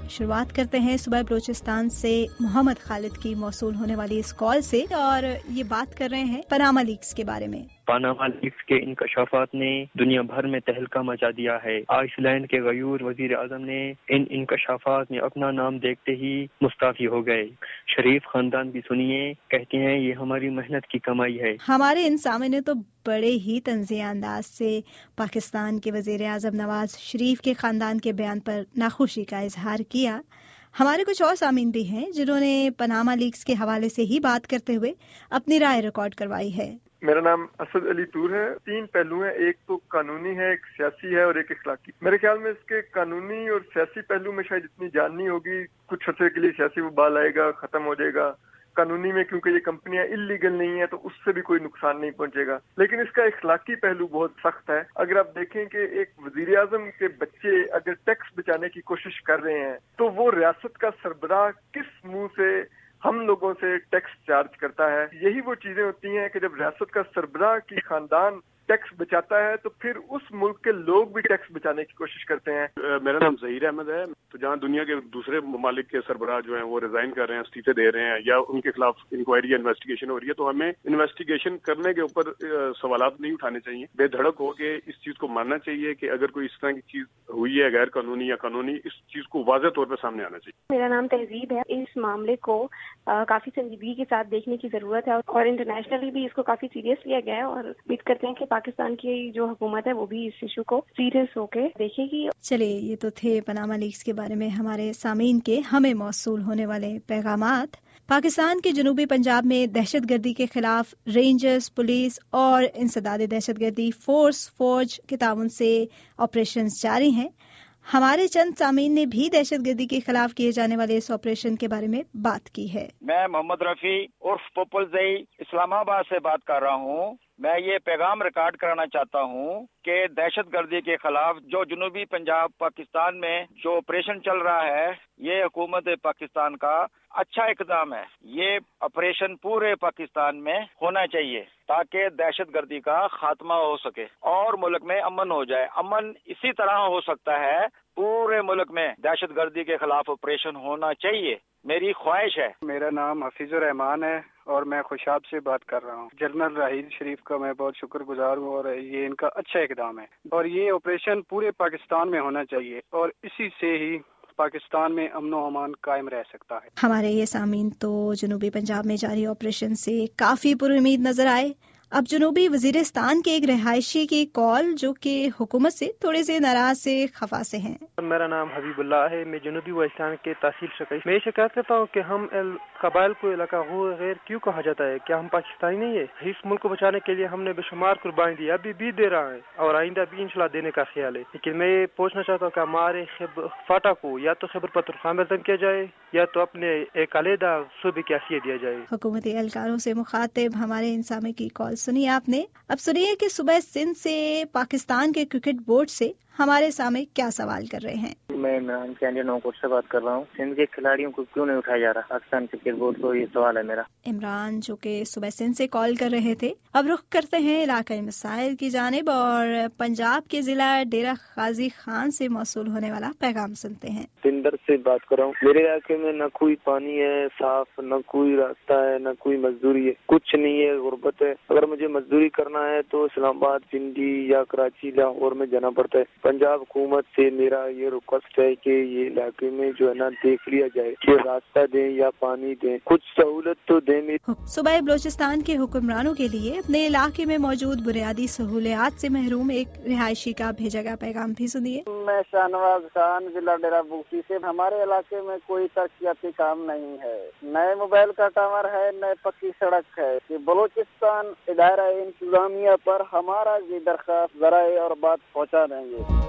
शुरुआत करते हैं सुबह बलूचिस्तान से मोहम्मद खालिद की मौसूल होने वाली इस कॉल से, और ये बात कर रहे हैं पनामा लीक्स के बारे में। पनामा लीक्स के इंकशाफात ने दुनिया भर में तहलका मचा दिया है। आइसलैंड के गयूर वजीर आजम ने इन इंकशाफात में अपना नाम देखते ही मुस्ताफी हो गए। शरीफ खानदान भी सुनिए, कहते हैं ये हमारी मेहनत की कमाई है। हमारे इन सामने ने तो बड़े ही तंज़िया अंदाज से पाकिस्तान के वजीर आजम नवाज शरीफ के खानदान के बयान पर नाखुशी का इजहार किया। हमारे कुछ और सामीन भी हैं जिन्होंने पनामा लीक्स के हवाले से ही बात करते हुए अपनी राय रिकॉर्ड करवाई है। मेरा नाम असद अली तूर है। तीन पहलू हैं, एक तो कानूनी है, एक सियासी है और एक इखलाकी। मेरे ख्याल में इसके कानूनी और सियासी पहलू में शायद इतनी जान नहीं होगी। कुछ अर्से के लिए सियासी उबाल आएगा, खत्म हो जाएगा। कानूनी में क्योंकि ये कंपनियां इलीगल नहीं है तो उससे भी कोई नुकसान नहीं पहुंचेगा। लेकिन इसका इखलाकी पहलू बहुत सख्त है। अगर आप देखें कि एक वजीर आजम के बच्चे अगर टैक्स बचाने की कोशिश कर रहे हैं तो वो रियासत का सरबराह किस मुंह से हम लोगों से टैक्स चार्ज करता है। यही वो चीजें होती हैं कि जब रियासत का सरबराह की खानदान टैक्स बचाता है तो फिर उस मुल्क के लोग भी टैक्स बचाने की कोशिश करते हैं। मेरा नाम ज़हीर अहमद है। तो जहाँ दुनिया के दूसरे ममालिक के सरबराह जो हैं वो रिजाइन कर रहे हैं, इस्तीफे दे रहे हैं या उनके खिलाफ इंक्वायरी या इन्वेस्टिगेशन हो रही है, तो हमें इन्वेस्टिगेशन करने के ऊपर सवालात नहीं उठाने चाहिए। बेधड़क हो के इस चीज को मानना चाहिए कि अगर कोई इस तरह की चीज हुई है गैर कानूनी या कानूनी, इस चीज को वाज़ेह तौर पर सामने आना चाहिए। मेरा नाम तहजीब है। इस मामले को आ, काफी संजीदगी के साथ देखने की जरूरत है और इंटरनेशनली भी इसको काफी सीरियस लिया गया है और उम्मीद करते हैं कि पाकिस्तान की जो हुकूमत है वो भी इस इशू को सीरियस होके देखेगी। चलिए, ये तो थे पनामा लीक्स के बारे में हमारे सामीन के हमें मौसूल होने वाले पैगामात। पाकिस्तान के जनूबी पंजाब में दहशतगर्दी के खिलाफ रेंजर्स, पुलिस और इंसदाद दहशतगर्दी फोर्स फौज के ताउन से ऑपरेशन जारी हैं। हमारे चंद सामीन ने भी दहशतगर्दी के खिलाफ किए जाने वाले इस ऑपरेशन के बारे में बात की है। मैं मोहम्मद रफी उर्फ पोपल जई इस्लामाबाद से बात कर रहा हूँ। मैं ये पैगाम रिकॉर्ड कराना चाहता हूँ कि दहशतगर्दी के खिलाफ जो जनूबी पंजाब पाकिस्तान में जो ऑपरेशन चल रहा है, ये हुकूमत पाकिस्तान का अच्छा इक़दाम है। ये ऑपरेशन पूरे पाकिस्तान में होना चाहिए ताकि दहशतगर्दी का खात्मा हो सके और मुल्क में अमन हो जाए। अमन इसी तरह हो सकता है, पूरे मुल्क में दहशतगर्दी के खिलाफ ऑपरेशन होना चाहिए, मेरी ख्वाहिश है। मेरा नाम हफीजुर रहमान है और मैं खुशाब से बात कर रहा हूँ। जनरल राहिल शरीफ का मैं बहुत शुक्रगुजार हूँ और ये इनका अच्छा इक़दाम है और ये ऑपरेशन पूरे पाकिस्तान में होना चाहिए और इसी से ही पाकिस्तान में अमन व अमान कायम रह सकता है। हमारे ये सामीन तो जनूबी पंजाब में जारी ऑपरेशन से काफी पुरुमीद नजर आए। अब जनूबी वजीरिस्तान के एक रहायशी की कॉल जो कि हुकूमत से थोड़े से नाराज से खफा से हैं। मेरा नाम हबीबुल्लाह है। मैं जनूबी वजीरिस्तान के तहसील शकील। मैं शिकायत करता हूँ कि हम कबाइल को इलाका गैर क्यों कहा जाता है? क्या हम पाकिस्तानी नहीं है? इस मुल्क को बचाने के लिए हमने बेशुमार कुर्बानी दी, अभी भी दे रहा है और आइंदा भी इंशाल्लाह देने का ख्याल है। लेकिन मैं ये पूछना चाहता हूँ कि हमारे फाटा को या तो खैबर पख्तूनख्वा में तंग किया जाए या तो अपने एक अलहदा सूबे की हैसियत दिया जाए। हुकूमती एहलकारों से मुखातिब हमारे इंसामी की कॉल सुनिए आपने। अब सुनिए कि सुबह सिंध से पाकिस्तान के क्रिकेट बोर्ड से हमारे सामने क्या सवाल कर रहे हैं। मैं इमरान कैंडियन नौकोट से बात कर रहा हूँ। सिंध के खिलाड़ियों को क्यों नहीं उठाया जा रहा? पाकिस्तान क्रिकेट बोर्ड को ये सवाल है मेरा। इमरान जो कि सुबह सिंध से कॉल कर रहे थे। अब रुख करते हैं इलाकाई मसाइल की जानिब और पंजाब के जिला डेरा गाजी खान से मौसूल होने वाला पैगाम सुनते हैं। सिंदर से बात कर रहा हूँ। मेरे इलाके में न कोई पानी है साफ, न कोई रास्ता है, न कोई मजदूरी है, कुछ नहीं है, गुर्बत है। अगर मुझे मजदूरी करना है तो इस्लामाबाद, पिंडी या कराची, लाहौर में जाना पड़ता है। पंजाब हुकूमत से मेरा ये रिक्वेस्ट है कि ये इलाके में जो है ना देख लिया जाए कि रास्ता दें या पानी दें, कुछ सहूलत तो दें। सूबाई बलूचिस्तान के हुक्मरानों के लिए अपने इलाके में मौजूद बुनियादी सहूलियात से महरूम एक रिहायशी का भेजा गया पैगाम भी सुनिए। मैं शाहनवाज खान, जिला डेरा बूटी से। हमारे इलाके में कोई तरक्याती काम नहीं है, नए मोबाइल का टावर है, नए पक्की सड़क है। कि बलूचिस्तान इदारा इंतजामिया पर हमारा ये दरख्वास्त जराए और बात पहुँचा देंगे।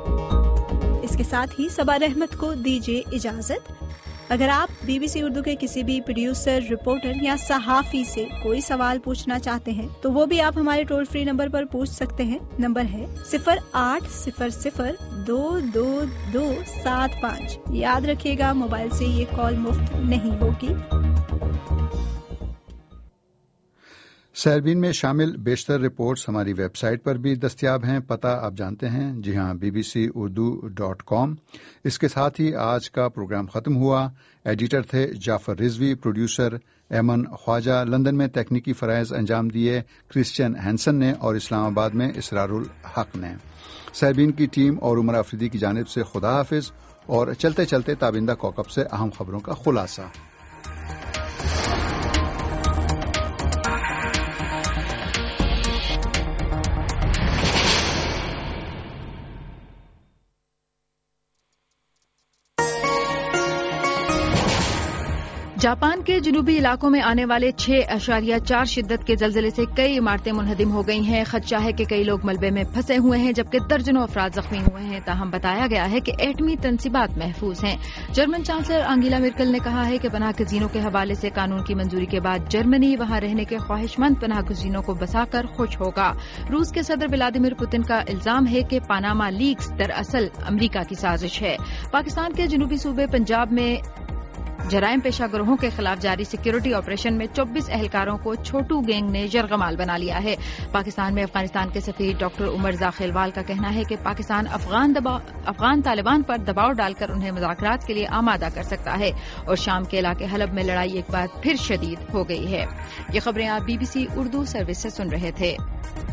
इसके साथ ही सबार अहमद को दीजिए इजाजत। अगर आप बीबीसी उर्दू के किसी भी प्रोड्यूसर, रिपोर्टर या सहाफी से कोई सवाल पूछना चाहते हैं तो वो भी आप हमारे टोल फ्री नंबर पर पूछ सकते हैं। नंबर है सिफर आठ सिफर सिफर दो दो दो सात पाँच। याद रखिएगा, मोबाइल से ये कॉल मुफ्त नहीं होगी। سیربین میں شامل بیشتر رپورٹس ہماری ویب سائٹ پر بھی دستیاب ہیں. پتہ آپ جانتے ہیں, جی ہاں, B B C Urdu dot com. اس کے ساتھ ہی آج کا پروگرام ختم ہوا. ایڈیٹر تھے جعفر رضوی, پروڈیوسر ایمن خواجہ, لندن میں تکنیکی فرائض انجام دیے کرسچین ہینسن نے, اور اسلام آباد میں اسرار الحق نے. سیربین کی ٹیم اور عمر آفریدی کی جانب سے خدا حافظ, اور چلتے چلتے تابندہ کوکب سے اہم خبروں کا خلاصہ. جاپان کے جنوبی علاقوں میں آنے والے چھ اشاریہ چار شدت کے زلزلے سے کئی عمارتیں منہدم ہو گئی ہیں. خدشہ ہے کہ کئی لوگ ملبے میں پھنسے ہوئے ہیں, جبکہ درجنوں افراد زخمی ہوئے ہیں. تاہم بتایا گیا ہے کہ ایٹمی تنصیبات محفوظ ہیں. جرمن چانسلر انگیلا مرکل نے کہا ہے کہ پناہ گزینوں کے حوالے سے قانون کی منظوری کے بعد جرمنی وہاں رہنے کے خواہش مند پناہ گزینوں کو بسا کر خوش ہوگا. روس کے صدر ولادیمیر پوتن کا الزام ہے کہ پاناما لیکس دراصل امریکہ کی سازش ہے. پاکستان کے جنوبی صوبے پنجاب میں جرائم پیشہ گروہوں کے خلاف جاری سیکیورٹی آپریشن میں چوبیس اہلکاروں کو چھوٹو گینگ نے یرغمال بنا لیا ہے. پاکستان میں افغانستان کے سفیر ڈاکٹر عمر ذاخیلوال کا کہنا ہے کہ پاکستان افغان دباؤ افغان طالبان پر دباؤ ڈال کر انہیں مذاکرات کے لیے آمادہ کر سکتا ہے. اور شام کے علاقے حلب میں لڑائی ایک بار پھر شدید ہو گئی ہے. یہ خبریں آپ B B C Urdu service سے سن رہے تھے.